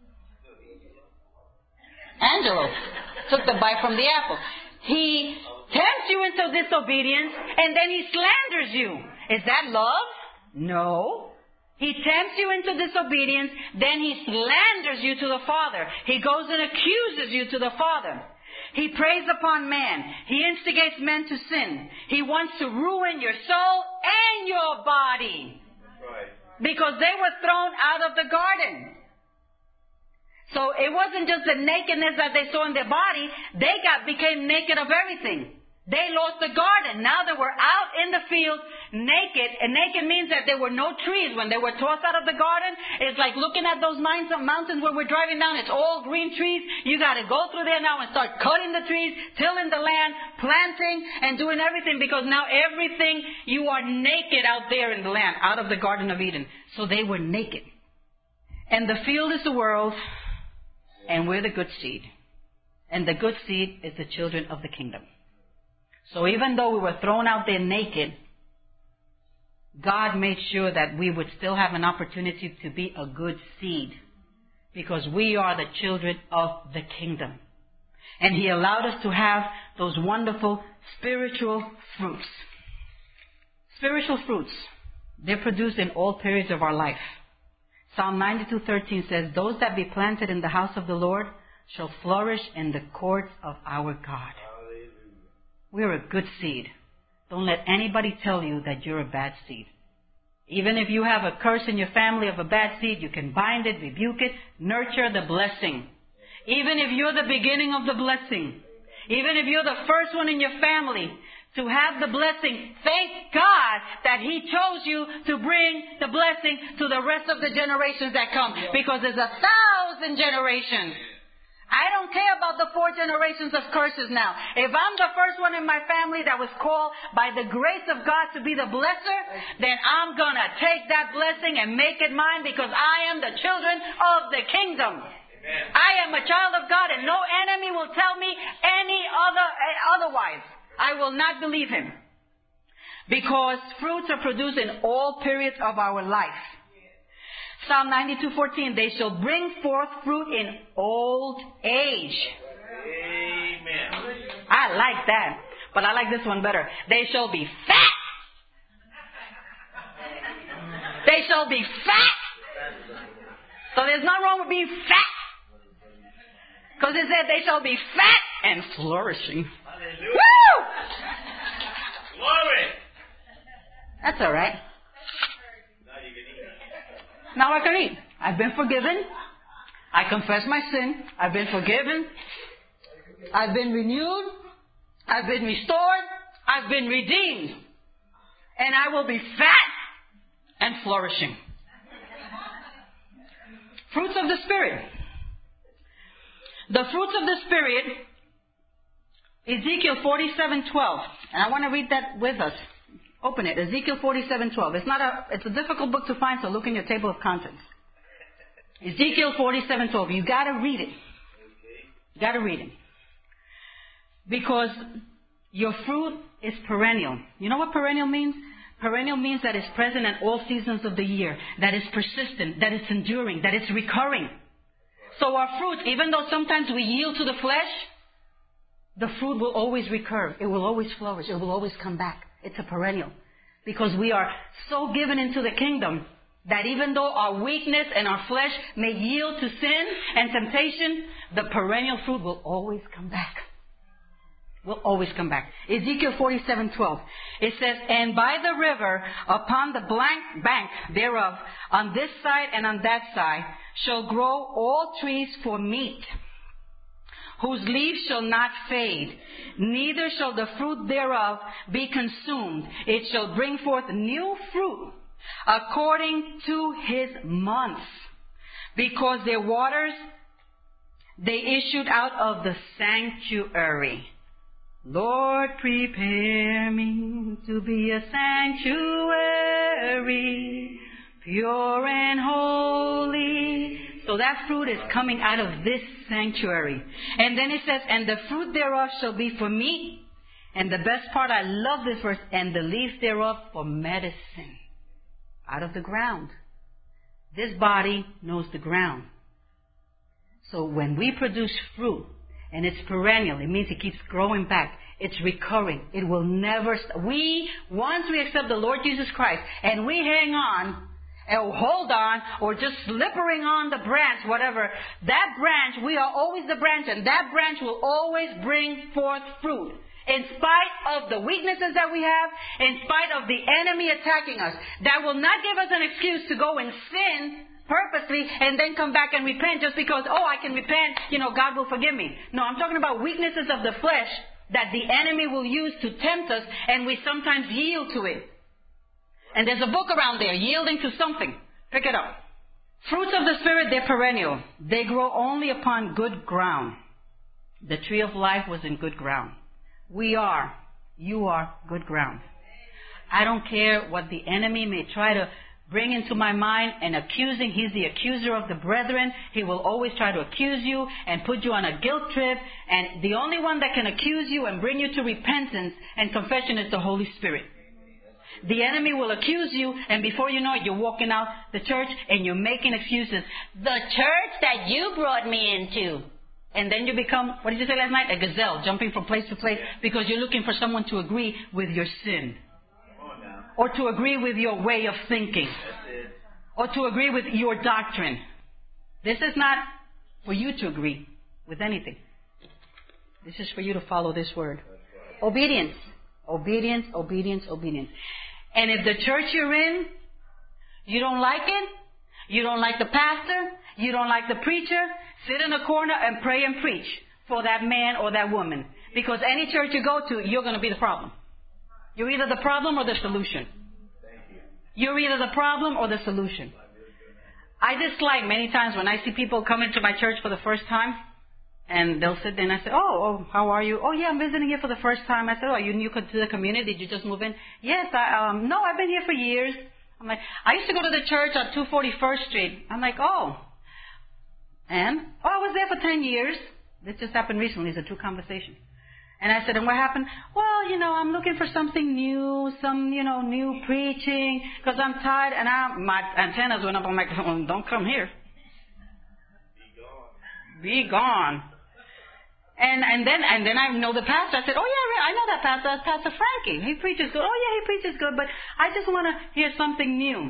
Angelo took the bite from the apple. He tempts you into disobedience and then he slanders you. Is that love? No. He tempts you into disobedience, then he slanders you to the Father. He goes and accuses you to the Father. He preys upon man. He instigates men to sin. He wants to ruin your soul and your body. Right. Because they were thrown out of the garden. So it wasn't just the nakedness that they saw in their body. They got became naked of everything. They lost the garden. Now they were out in the field naked. And naked means that there were no trees. When they were tossed out of the garden, it's like looking at those mountains where we're driving down. It's all green trees. You got to go through there now and start cutting the trees, tilling the land, planting, and doing everything. Because now everything, you are naked out there in the land, out of the Garden of Eden. So they were naked. And the field is the world, and we're the good seed. And the good seed is the children of the kingdom. So even though we were thrown out there naked, God made sure that we would still have an opportunity to be a good seed. Because we are the children of the kingdom. And He allowed us to have those wonderful spiritual fruits. Spiritual fruits. They're produced in all periods of our life. Psalm ninety-two thirteen says, those that be planted in the house of the Lord shall flourish in the courts of our God. We're a good seed. Don't let anybody tell you that you're a bad seed. Even if you have a curse in your family of a bad seed, you can bind it, rebuke it, nurture the blessing. Even if you're the beginning of the blessing, even if you're the first one in your family to have the blessing, thank God that He chose you to bring the blessing to the rest of the generations that come. Because there's a thousand generations. I don't care about the four generations of curses now. If I'm the first one in my family that was called by the grace of God to be the blesser, then I'm going to take that blessing and make it mine because I am the children of the kingdom. Amen. I am a child of God and no enemy will tell me any other otherwise. I will not believe him. Because fruits are produced in all periods of our life. Psalm ninety-two fourteen, they shall bring forth fruit in old age. Amen. I like that. But I like this one better. They shall be fat. They shall be fat. So there's nothing wrong with being fat. Because it said they shall be fat and flourishing. Hallelujah. Woo! Glory. That's all right. Now I can eat. I've been forgiven. I confess my sin. I've been forgiven. I've been renewed. I've been restored. I've been redeemed. And I will be fat and flourishing. Fruits of the Spirit. The fruits of the Spirit, Ezekiel forty-seven twelve. And I want to read that with us. Open it. Ezekiel forty-seven twelve. It's not a, it's a difficult book to find, so look in your table of contents. Ezekiel forty-seven twelve. You got to read it. You got to read it. Because your fruit is perennial. You know what perennial means? Perennial means that it's present at all seasons of the year, that is persistent, that it's enduring, that it's recurring. So our fruit, even though sometimes we yield to the flesh, the fruit will always recur. It will always flourish. It will always come back. It's a perennial. Because we are so given into the kingdom that even though our weakness and our flesh may yield to sin and temptation, the perennial fruit will always come back. Will always come back. Ezekiel forty-seven twelve. It says, and by the river, upon the blank bank thereof, on this side and on that side, shall grow all trees for meat, whose leaves shall not fade, neither shall the fruit thereof be consumed. It shall bring forth new fruit according to his months, because their waters, they issued out of the sanctuary. Lord, prepare me to be a sanctuary, pure and holy. So that fruit is coming out of this sanctuary. And then it says, and the fruit thereof shall be for meat. And the best part, I love this verse, and the leaves thereof for medicine. Out of the ground. This body knows the ground. So when we produce fruit, and it's perennial, it means it keeps growing back. It's recurring. It will never stop. We, once we accept the Lord Jesus Christ, and we hang on, or hold on, or just slippering on the branch, whatever, that branch, we are always the branch, and that branch will always bring forth fruit. In spite of the weaknesses that we have, in spite of the enemy attacking us, that will not give us an excuse to go and sin purposely and then come back and repent just because, oh, I can repent, you know, God will forgive me. No, I'm talking about weaknesses of the flesh that the enemy will use to tempt us, and we sometimes yield to it. And there's a book around there, Yielding to Something. Pick it up. Fruits of the Spirit, they're perennial. They grow only upon good ground. The tree of life was in good ground. We are, you are good ground. I don't care what the enemy may try to bring into my mind and accusing. He's the accuser of the brethren. He will always try to accuse you and put you on a guilt trip. And the only one that can accuse you and bring you to repentance and confession is the Holy Spirit. The enemy will accuse you, and before you know it, you're walking out the church and you're making excuses. The church that you brought me into. And then you become, what did you say last night? A gazelle, jumping from place to place because you're looking for someone to agree with your sin. Or to agree with your way of thinking. Or to agree with your doctrine. This is not for you to agree with anything. This is for you to follow this word. Obedience. Obedience, obedience, obedience. And if the church you're in, you don't like it, you don't like the pastor, you don't like the preacher, sit in a corner and pray and preach for that man or that woman. Because any church you go to, you're going to be the problem. You're either the problem or the solution. You're either the problem or the solution. I dislike many times when I see people come into my church for the first time, and they'll sit there and I say, oh, oh, how are you? Oh, yeah, I'm visiting here for the first time. I said, oh, are you new to the community? Did you just move in? Yes, I, um, no, I've been here for years. I'm like, I used to go to the church on two forty-first Street. I'm like, oh. And? Oh, I was there for ten years. This just happened recently. It's a true conversation. And I said, and what happened? Well, you know, I'm looking for something new, some, you know, new preaching, because I'm tired. And I, my antennas went up. I'm like, oh, don't come here. Be gone. Be gone. And and then and then I know the pastor. I said, oh, yeah, I know that pastor. That's Pastor Frankie. He preaches good. Oh, yeah, he preaches good. But I just want to hear something new.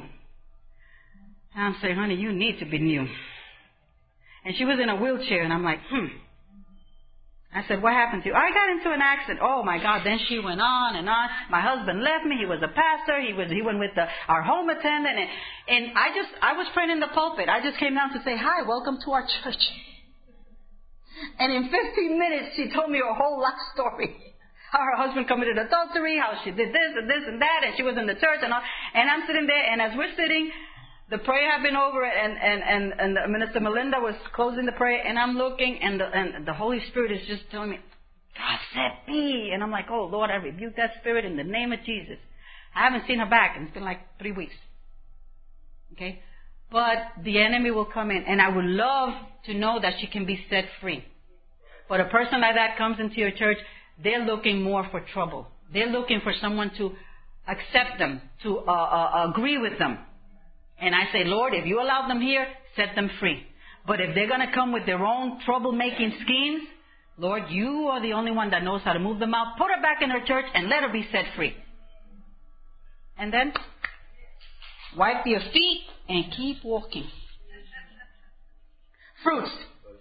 And I'm saying, honey, you need to be new. And she was in a wheelchair. And I'm like, hmm. I said, what happened to you? I got into an accident. Oh, my God. Then she went on and on. My husband left me. He was a pastor. He was he went with the, our home attendant. And, and I just, I was praying in the pulpit. I just came down to say, hi, welcome to our church. And in fifteen minutes, she told me her whole life story. How her husband committed adultery, how she did this and this and that, and she was in the church and all. And I'm sitting there, and as we're sitting, the prayer had been over, and, and, and, and Minister Melinda was closing the prayer, and I'm looking, and the, and the Holy Spirit is just telling me, God said be. And I'm like, oh, Lord, I rebuke that spirit in the name of Jesus. I haven't seen her back, and it's been like three weeks. Okay? But the enemy will come in, and I would love to know that she can be set free. But a person like that comes into your church, they're looking more for trouble. They're looking for someone to accept them, to uh, uh, agree with them. And I say, Lord, if you allow them here, set them free. But if they're going to come with their own troublemaking schemes, Lord, you are the only one that knows how to move them out. Put her back in her church and let her be set free. And then wipe your feet and keep walking. Fruits.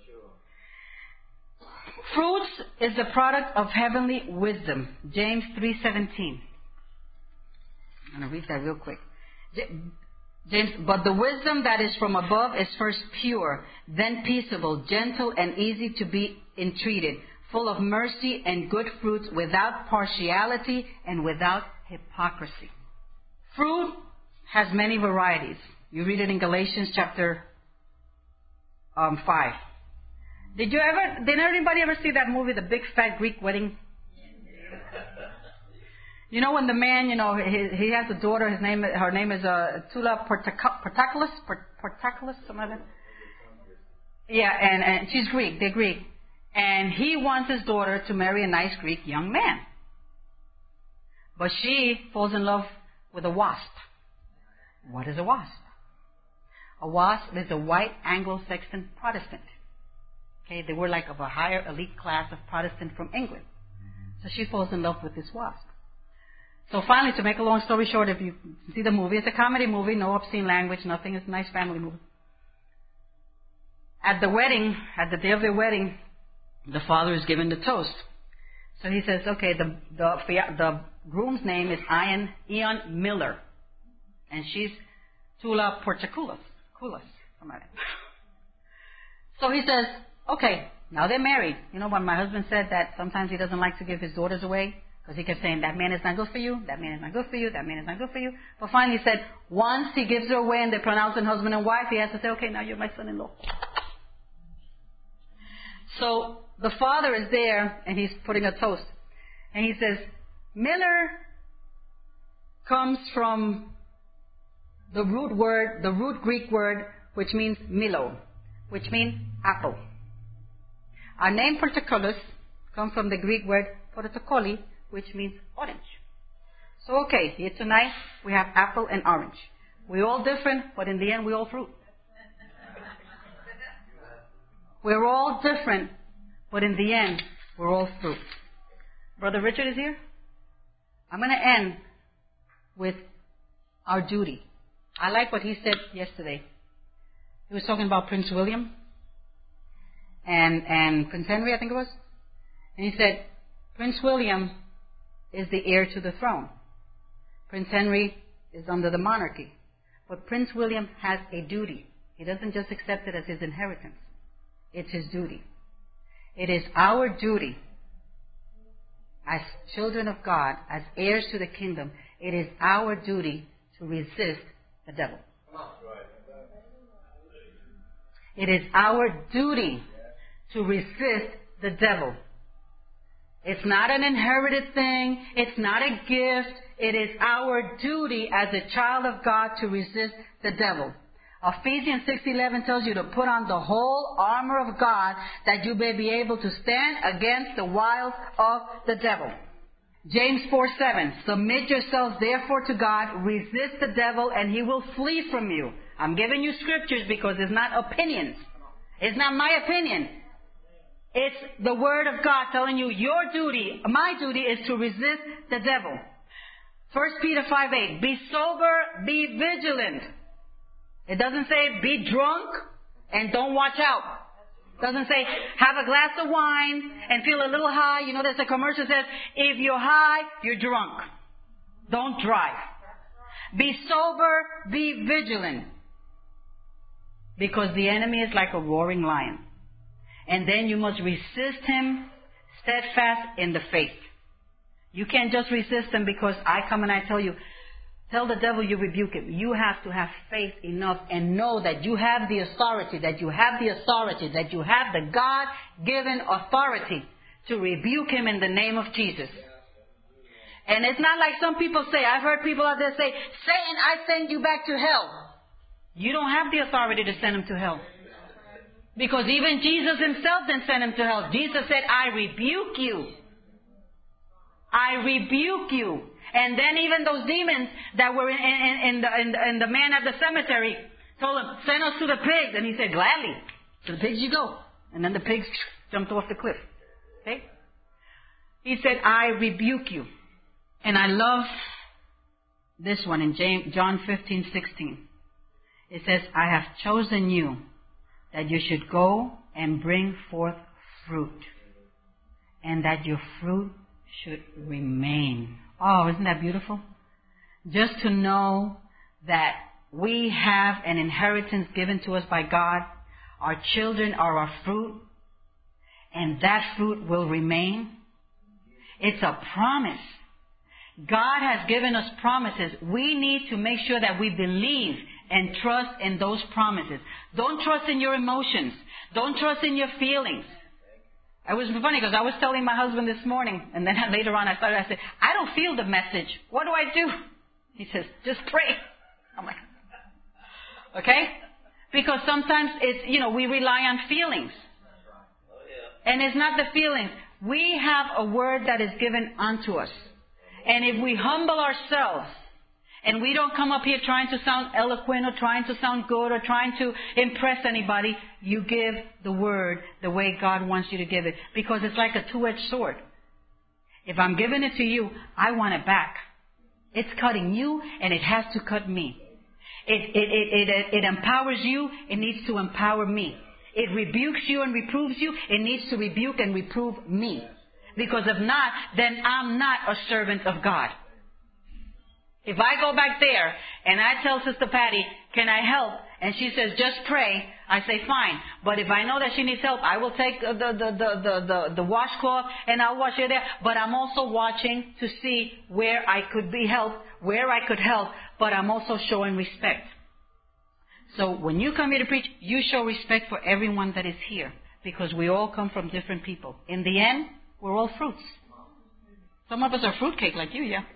Fruits is the product of heavenly wisdom. James three seventeen. I'm going to read that real quick. James, but the wisdom that is from above is first pure, then peaceable, gentle, and easy to be entreated, full of mercy and good fruits, without partiality and without hypocrisy. Fruit has many varieties. You read it in Galatians chapter um, five. Did you ever, did anybody ever see that movie, The Big Fat Greek Wedding? You know when the man, you know, he, he has a daughter, his name, her name is uh, Tula Portakoulis, Portakoulis, something like that. Yeah, and, and she's Greek, they're Greek. And he wants his daughter to marry a nice Greek young man. But she falls in love with a wasp. What is a wasp? A wasp is a white Anglo-Saxon Protestant. Okay, they were like of a higher elite class of Protestant from England. So she falls in love with this wasp. So finally, to make a long story short, if you see the movie, it's a comedy movie, no obscene language, nothing. It's a nice family movie. At the wedding, at the day of their wedding, the father is given the toast. So he says, okay, the the, the groom's name is Ian, Ian Miller. And she's Tula Portakoulis. Koulis, something like that. So he says, okay, now they're married. You know when my husband said that sometimes he doesn't like to give his daughters away? Because he kept saying, that man is not good for you, that man is not good for you, that man is not good for you. But finally he said, once he gives her away and they pronounce him husband and wife, he has to say, okay, now you're my son-in-law. So the father is there and he's putting a toast. And he says, Miller comes from the root word, the root Greek word, which means milo, which means apple. Our name Portakoulis comes from the Greek word portokoli, which means orange. So okay, here tonight we have apple and orange. We're all different, but in the end we're all fruit. We're all different, but in the end we're all fruit. Brother Richard is here. I'm going to end with our duty. I like what he said yesterday. He was talking about Prince William and, and Prince Henry, I think it was. And he said, Prince William is the heir to the throne. Prince Henry is under the monarchy. But Prince William has a duty. He doesn't just accept it as his inheritance. It's his duty. It is our duty as children of God, as heirs to the kingdom, it is our duty to resist the devil. It is our duty to resist the devil. It's not an inherited thing. It's not a gift. It is our duty as a child of God to resist the devil. Ephesians six eleven tells you to put on the whole armor of God that you may be able to stand against the wiles of the devil. James four seven, submit yourselves therefore to God, resist the devil, and he will flee from you. I'm giving you scriptures because it's not opinions. It's not my opinion. It's the word of God telling you your duty, my duty is to resist the devil. First Peter five eight, be sober, be vigilant. It doesn't say be drunk and don't watch out. Doesn't say, have a glass of wine and feel a little high. You know, there's a commercial that says, if you're high, you're drunk. Don't drive. Be sober, be vigilant. Because the enemy is like a roaring lion. And then you must resist him steadfast in the faith. You can't just resist him because I come and I tell you, tell the devil you rebuke him. You have to have faith enough and know that you have the authority, that you have the authority, that you have the God-given authority to rebuke him in the name of Jesus. And it's not like some people say. I've heard people out there say, Satan, I send you back to hell. You don't have the authority to send him to hell. Because even Jesus himself didn't send him to hell. Jesus said, I rebuke you. I rebuke you. And then even those demons that were in, in, in, the, in, the, in the man at the cemetery told him, send us to the pigs. And he said, gladly. To the pigs you go. And then the pigs jumped off the cliff. Okay? He said, I rebuke you. And I love this one in James, John fifteen sixteen. It says, I have chosen you that you should go and bring forth fruit. And that your fruit should remain. Oh, isn't that beautiful? Just to know that we have an inheritance given to us by God. Our children are our fruit. And that fruit will remain. It's a promise. God has given us promises. We need to make sure that we believe and trust in those promises. Don't trust in your emotions. Don't trust in your feelings. It was funny because I was telling my husband this morning, and then later on I started, I said, I don't feel the message. What do I do? He says, just pray. I'm like, okay? Because sometimes it's, you know, we rely on feelings. And it's not the feelings. We have a word that is given unto us. And if we humble ourselves, and we don't come up here trying to sound eloquent or trying to sound good or trying to impress anybody, you give the word the way God wants you to give it. Because it's like a two-edged sword. If I'm giving it to you, I want it back. It's cutting you and it has to cut me. It, it, it, it, it empowers you. It needs to empower me. It rebukes you and reproves you. It needs to rebuke and reprove me. Because if not, then I'm not a servant of God. If I go back there and I tell Sister Patty, can I help? And she says, just pray. I say, fine. But if I know that she needs help, I will take the, the, the, the, the, the washcloth and I'll wash her there. But I'm also watching to see where I could be helped, where I could help. But I'm also showing respect. So when you come here to preach, you show respect for everyone that is here. Because we all come from different people. In the end, we're all fruits. Some of us are fruitcake like you, yeah.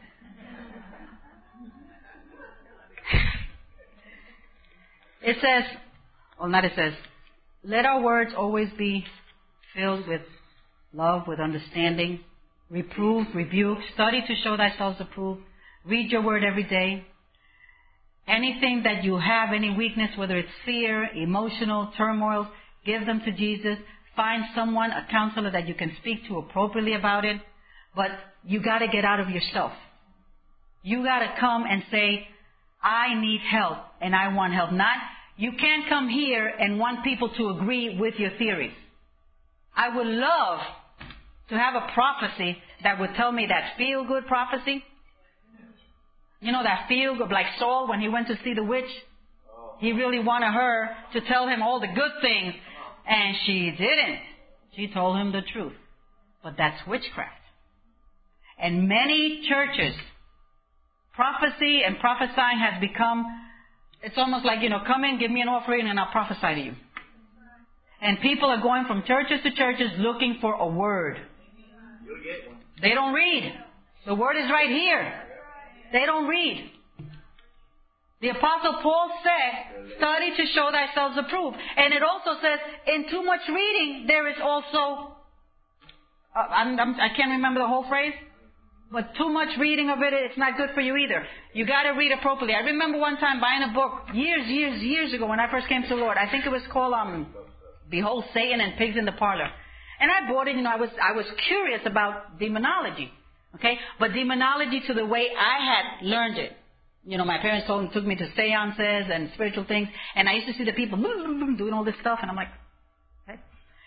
It says, well not it says, let our words always be filled with love, with understanding, reprove, rebuke, study to show thyself approved, read your word every day. Anything that you have, any weakness, whether it's fear, emotional, turmoil, give them to Jesus. Find someone, a counselor that you can speak to appropriately about it. But you got to get out of yourself. You got to come and say, I need help and I want help. Not, you can't come here and want people to agree with your theories. I would love to have a prophecy that would tell me that feel-good prophecy. You know, that feel-good, like Saul when he went to see the witch. He really wanted her to tell him all the good things. And she didn't. She told him the truth. But that's witchcraft. And many churches, prophecy and prophesying has become, it's almost like, you know, come in, give me an offering, and I'll prophesy to you. And people are going from churches to churches looking for a word. They don't read. The word is right here. They don't read. The Apostle Paul said, study to show thyself approved. And it also says, in too much reading, there is also, uh, I'm, I'm, I can't remember the whole phrase, but too much reading of it, it's not good for you either. You got to read appropriately. I remember one time buying a book years, years, years ago when I first came to the Lord. I think it was called um, Behold Satan and Pigs in the Parlor. And I bought it, you know, I was, I was curious about demonology. Okay? But demonology to the way I had learned it. You know, my parents told, took me to seances and spiritual things. And I used to see the people doing all this stuff. And I'm like, okay.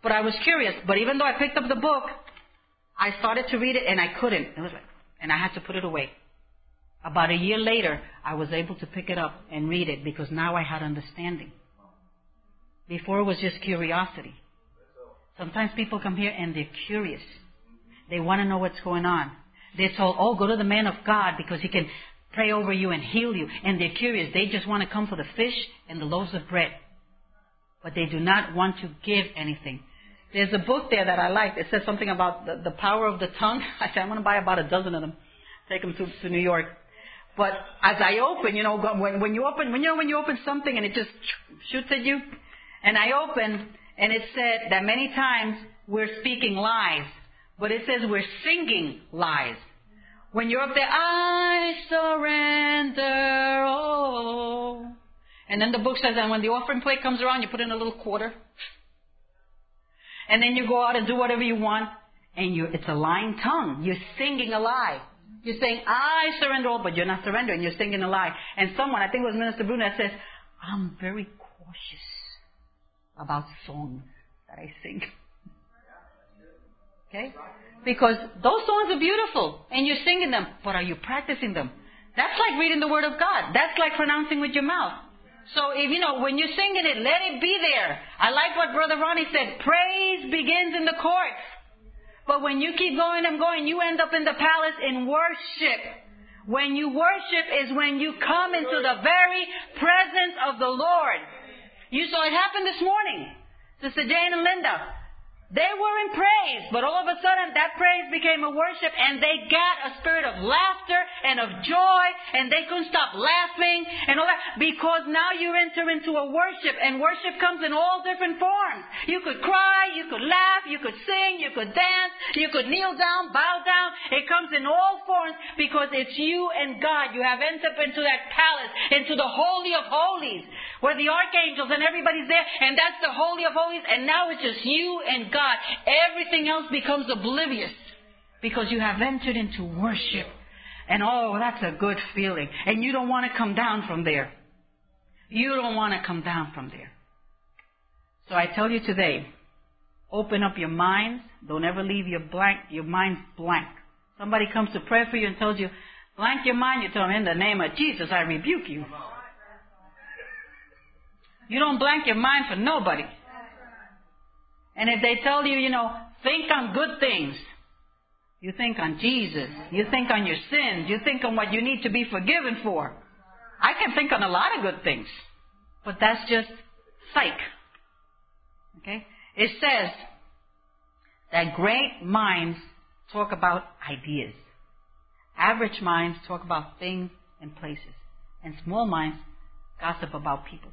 But I was curious. But even though I picked up the book, I started to read it and I couldn't. It was like, and I had to put it away. About a year later, I was able to pick it up and read it because now I had understanding. Before it was just curiosity. Sometimes people come here and they're curious. They want to know what's going on. They're told, oh, go to the man of God because he can pray over you and heal you. And they're curious. They just want to come for the fish and the loaves of bread. But they do not want to give anything. There's a book there that I liked. It says something about the, the power of the tongue. I said, I'm going to buy about a dozen of them. Take them to, to New York. But as I open, you know, when, when you open, when you know, when you open something and it just shoots at you. And I opened and it said that many times we're speaking lies. But it says we're singing lies. When you're up there, I surrender all. And then the book says that when the offering plate comes around, you put in a little quarter. And then you go out and do whatever you want. And you it's a lying tongue. You're singing a lie. You're saying, I surrender all, but you're not surrendering. You're singing a lie. And someone, I think it was Minister Bruno, that says, I'm very cautious about songs that I sing. Okay? Because those songs are beautiful. And you're singing them. But are you practicing them? That's like reading the Word of God. That's like pronouncing with your mouth. So if, you know, when you're singing it, let it be there. I like what Brother Ronnie said. Praise begins in the courts. But when you keep going and going, you end up in the palace in worship. When you worship is when you come into the very presence of the Lord. You saw it happen this morning. Sister Jane and Linda. They were in praise, but all of a sudden that praise became a worship and they got a spirit of laughter and of joy and they couldn't stop laughing and all that because now you enter into a worship and worship comes in all different forms. You could cry, you could laugh, you could sing, you could dance, you could kneel down, bow down. It comes in all forms because it's you and God. You have entered into that palace, into the Holy of Holies where the archangels and everybody's there and that's the Holy of Holies and now it's just you and God. Everything else becomes oblivious because you have entered into worship. And oh, that's a good feeling. And you don't want to come down from there. You don't want to come down from there. So I tell you today, open up your minds. Don't ever leave your blank, your minds blank. Somebody comes to pray for you and tells you, blank your mind. You tell them, in the name of Jesus, I rebuke you. You don't blank your mind for nobody. And if they tell you, you know, think on good things, you think on Jesus, you think on your sins, you think on what you need to be forgiven for. I can think on a lot of good things, but that's just psych. Okay? It says that great minds talk about ideas. Average minds talk about things and places. And small minds gossip about people.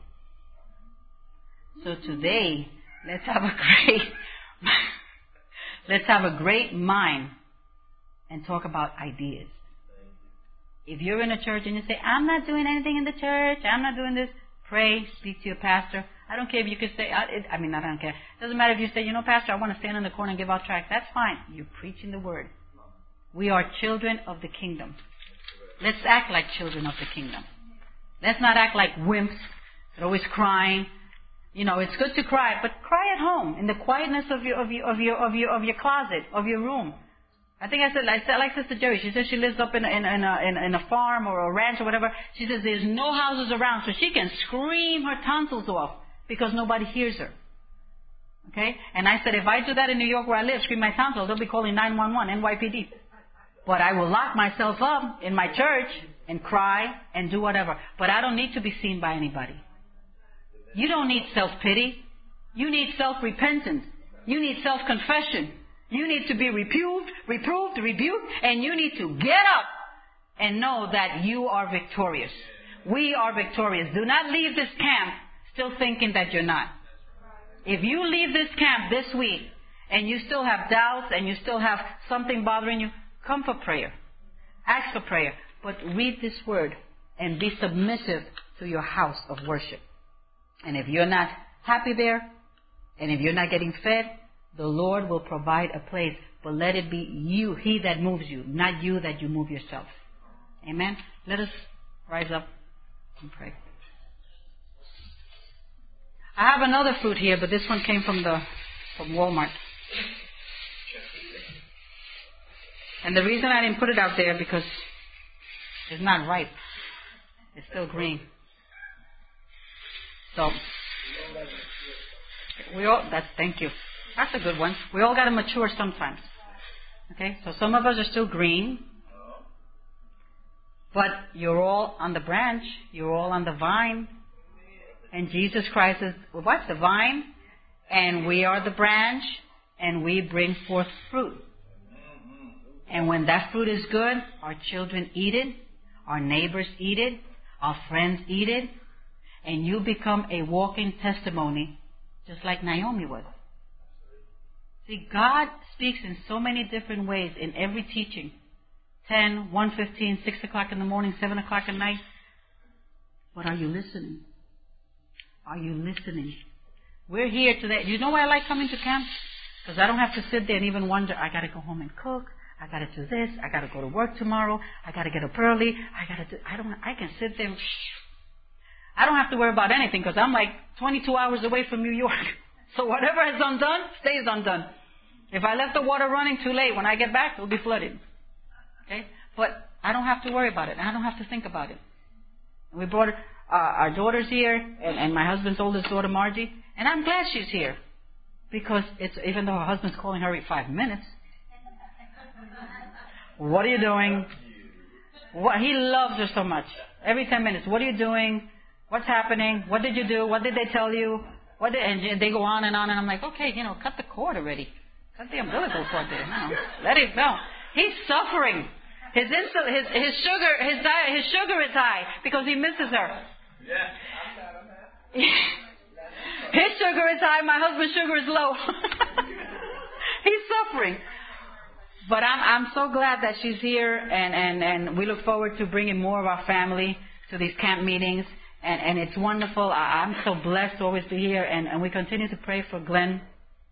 So today, Let's have a great, let's have a great mind and talk about ideas. If you're in a church and you say, I'm not doing anything in the church, I'm not doing this, pray, speak to your pastor. I don't care if you can say, I, I mean, I don't care. It doesn't matter if you say, you know, Pastor, I want to stand in the corner and give out tracts. That's fine. You're preaching the word. We are children of the kingdom. Let's act like children of the kingdom. Let's not act like wimps. They're always crying. You know, it's good to cry, but cry at home in the quietness of your of your of your of your of your closet, of your room. I think I said I said like Sister Jerry. She says she lives up in a, in in a, in, in a farm or a ranch or whatever. She says there's no houses around, so she can scream her tonsils off because nobody hears her. Okay? And I said if I do that in New York where I live, scream my tonsils, they'll be calling nine one one, N Y P D. But I will lock myself up in my church and cry and do whatever. But I don't need to be seen by anybody. You don't need self-pity. You need self-repentance. You need self-confession. You need to be reproved, reproved, rebuked, and you need to get up and know that you are victorious. We are victorious. Do not leave this camp still thinking that you're not. If you leave this camp this week and you still have doubts and you still have something bothering you, come for prayer. Ask for prayer. But read this word and be submissive to your house of worship. And if you're not happy there, and if you're not getting fed, the Lord will provide a place. But let it be you, He that moves you, not you that you move yourself. Amen? Let us rise up and pray. I have another fruit here, but this one came from the from Walmart. And the reason I didn't put it out there because it's not ripe. It's still green. So, we all, that's, thank you. That's a good one. We all got to mature sometimes. Okay? So some of us are still green. But you're all on the branch. You're all on the vine. And Jesus Christ is, what's the vine? And we are the branch. And we bring forth fruit. And when that fruit is good, our children eat it. Our neighbors eat it. Our friends eat it. And you become a walking testimony, just like Naomi was. See, God speaks in so many different ways in every teaching. ten, one fifteen, six o'clock in the morning, seven o'clock at night. But are you listening? Are you listening? We're here today. You know why I like coming to camp? Because I don't have to sit there and even wonder, I got to go home and cook. I got to do this. I got to go to work tomorrow. I got to get up early. I got to do, I don't, I can sit there. I don't have to worry about anything because I'm like twenty-two hours away from New York. So whatever is undone, stays undone. If I left the water running too late, when I get back, it'll be flooded. Okay? But I don't have to worry about it. I don't have to think about it. We brought uh, our daughters here and, and my husband's oldest daughter, Margie. And I'm glad she's here. Because it's, even though her husband's calling her every five minutes. What are you doing? What, he loves her so much. Every ten minutes. What are you doing? What's happening? What did you do? What did they tell you? What did, and they go on and on. And I'm like, okay, you know, cut the cord already. Cut the umbilical cord there. No, let it go. He's suffering. His insul- his his sugar his diet his sugar is high because he misses her. Yeah. His sugar is high. My husband's sugar is low. He's suffering. But I'm I'm so glad that she's here, and, and, and we look forward to bringing more of our family to these camp meetings. And, and it's wonderful. I, I'm so blessed to always be here, and, and we continue to pray for Glenn.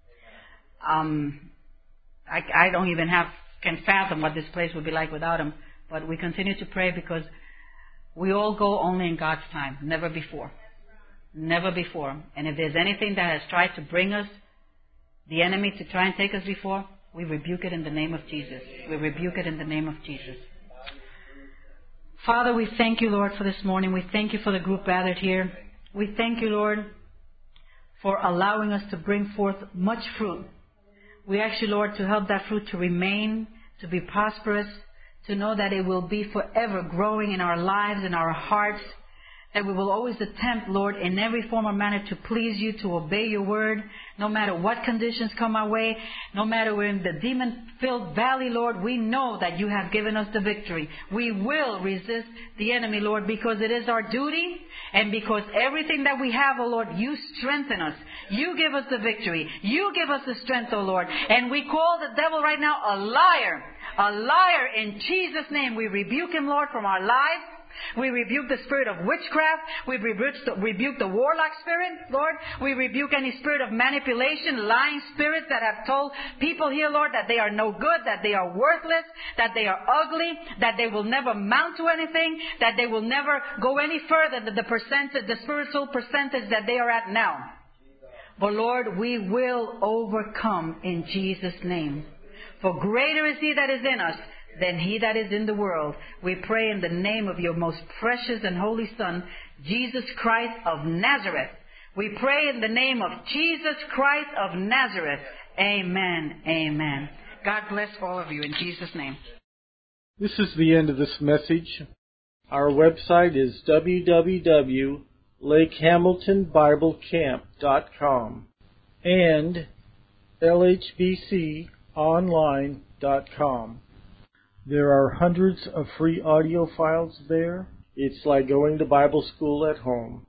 Um, I, I don't even have can fathom what this place would be like without him. But we continue to pray because we all go only in God's time, never before. Never before. And if there's anything that has tried to bring us, the enemy to try and take us before, we rebuke it in the name of Jesus. We rebuke it in the name of Jesus. Father, we thank you, Lord, for this morning. We thank you for the group gathered here. We thank you, Lord, for allowing us to bring forth much fruit. We ask you, Lord, to help that fruit to remain, to be prosperous, to know that it will be forever growing in our lives, in our hearts, that we will always attempt, Lord, in every form or manner to please you, to obey your word, no matter what conditions come our way, no matter we're in the demon-filled valley, Lord, we know that you have given us the victory. We will resist the enemy, Lord, because it is our duty, and because everything that we have, oh Lord, you strengthen us. You give us the victory. You give us the strength, oh Lord. And we call the devil right now a liar. A liar in Jesus' name. We rebuke him, Lord, from our lives. We rebuke the spirit of witchcraft. We rebuke the, rebuke the warlock spirit, Lord. We rebuke any spirit of manipulation, lying spirits that have told people here, Lord, that they are no good, that they are worthless, that they are ugly, that they will never mount to anything, that they will never go any further than the percentage, the spiritual percentage that they are at now. But Lord, we will overcome in Jesus' name. For greater is He that is in us than he that is in the world. We pray in the name of your most precious and holy Son, Jesus Christ of Nazareth. We pray in the name of Jesus Christ of Nazareth. Amen. Amen. God bless all of you in Jesus' name. This is the end of this message. Our website is w w w dot lake hamilton bible camp dot com and l h b c online dot com. There are hundreds of free audio files there. It's like going to Bible school at home.